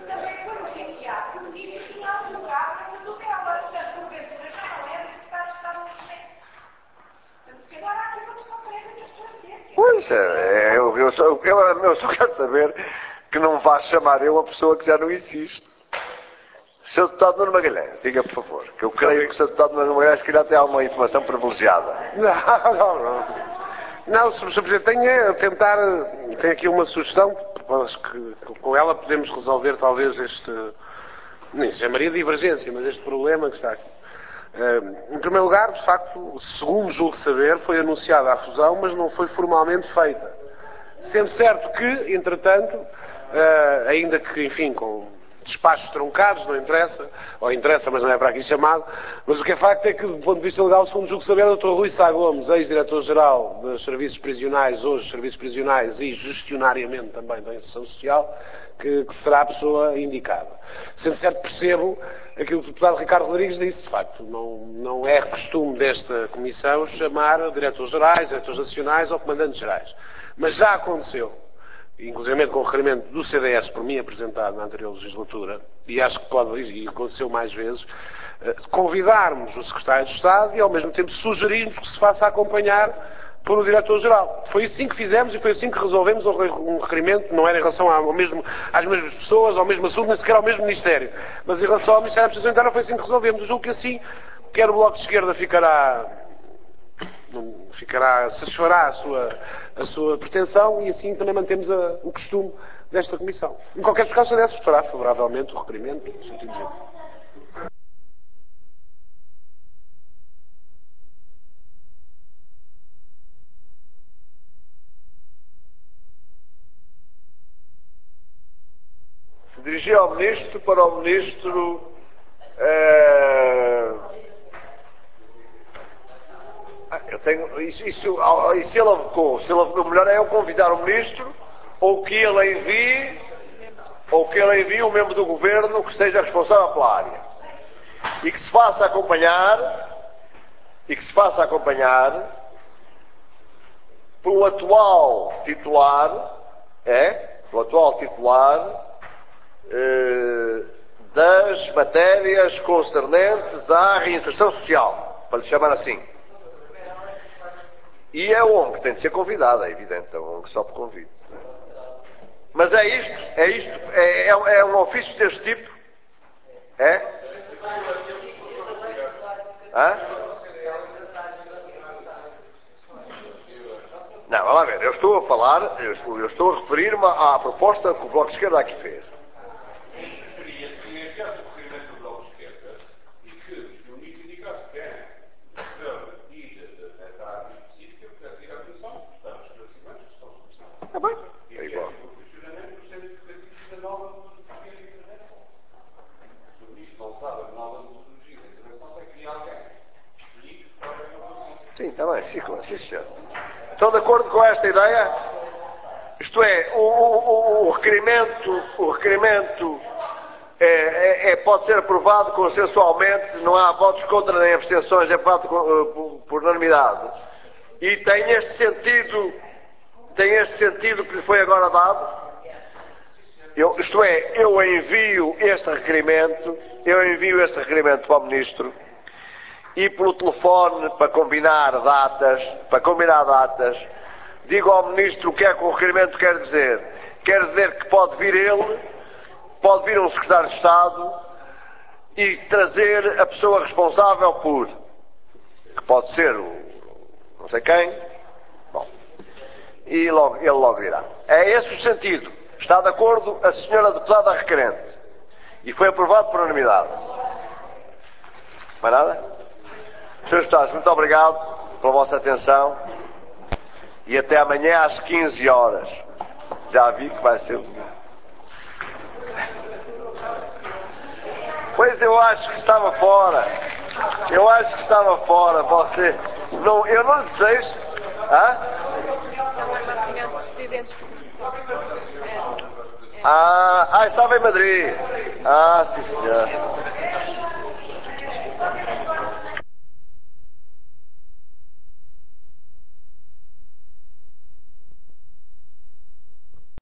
pois é, eu, eu Eu só, eu, eu só quero saber que não vá chamar eu a pessoa que já não existe. senhor Deputado Nuno Magalhães, diga por favor, que eu creio que o senhor Deputado Nuno Magalhães que já tem alguma informação privilegiada. Não, não, não. Não, senhor Presidente, tenho a tentar, tenho aqui uma sugestão, acho que com ela podemos resolver talvez este, nem se chamaria de divergência, mas este problema que está aqui. Em primeiro lugar, de facto, segundo julgo saber, foi anunciada a fusão, mas não foi formalmente feita. Sendo certo que, entretanto, ainda que, enfim, com despachos truncados, não interessa, ou interessa, mas não é para aqui chamado, mas o que é facto é que, do ponto de vista legal, segundo julgo saber, o doutor Rui Sá Gomes, ex-diretor-geral dos Serviços Prisionais, hoje Serviços Prisionais e gestionariamente também da Instituição Social, que, que será a pessoa indicada. Sendo certo, percebo aquilo que o deputado Ricardo Rodrigues disse, de facto, não, não é costume desta comissão chamar diretores-gerais, diretores nacionais ou comandantes-gerais. Mas já aconteceu, inclusive com o requerimento do C D S por mim apresentado na anterior legislatura, e acho que pode, e aconteceu mais vezes, convidarmos o Secretário de Estado e ao mesmo tempo sugerirmos que se faça acompanhar por o Diretor-Geral. Foi assim que fizemos e foi assim que resolvemos um requerimento, não era em relação ao mesmo, às mesmas pessoas, ao mesmo assunto, nem sequer ao mesmo Ministério, mas em relação ao Ministério da Administração Interna foi assim que resolvemos. Eu julgo que assim, quer o Bloco de Esquerda ficará, ficará satisfará a sua, a sua pretensão e assim também mantemos a, o costume desta Comissão. Em qualquer caso, a C D S votará favoravelmente o requerimento, no sentido de... Dirigi ao Ministro para o Ministro eh... eu tenho isso, isso, e se ele avocou, se ele avocou, melhor é eu convidar o Ministro ou que ele envie ou que ele envie um membro do Governo que esteja responsável pela área e que se faça acompanhar e que se faça acompanhar pelo atual titular é, pelo atual titular das matérias concernentes à reinserção social, para lhe chamar assim. E é a O N G que tem de ser convidada, é evidente, é a O N G só por convite. Mas é isto, é isto, é, é, é um ofício deste tipo? É? Hã? Não, vamos lá ver, eu estou a falar, eu estou, eu estou a referir-me à proposta que o Bloco de Esquerda aqui fez. Está bem, é igual. Sim, está bem, sim, sim, senhor. Estão de acordo com esta ideia? Isto é, o, o, o requerimento, o requerimento é, é, é, pode ser aprovado consensualmente, não há votos contra nem abstenções, é aprovado por, por unanimidade. E tem este sentido, tem este sentido que lhe foi agora dado? Eu, isto é, eu envio este requerimento, eu envio este requerimento para o Ministro e pelo telefone para combinar datas, para combinar datas, digo ao Ministro o que é que o requerimento quer dizer. Quer dizer que pode vir ele, pode vir um Secretário de Estado e trazer a pessoa responsável por, que pode ser o não sei quem, bom, e logo, ele logo dirá. É esse o sentido. Está de acordo a senhora deputada requerente. E foi aprovado por unanimidade. Mais nada? senhores Deputados, muito obrigado pela vossa atenção e até amanhã às quinze horas. Já vi que vai ser... Pois eu acho que estava fora. Eu acho que estava fora. Você... Não, eu não lhe desejo. Hã? Ah, ah, estava em Madrid. Ah, sim senhor.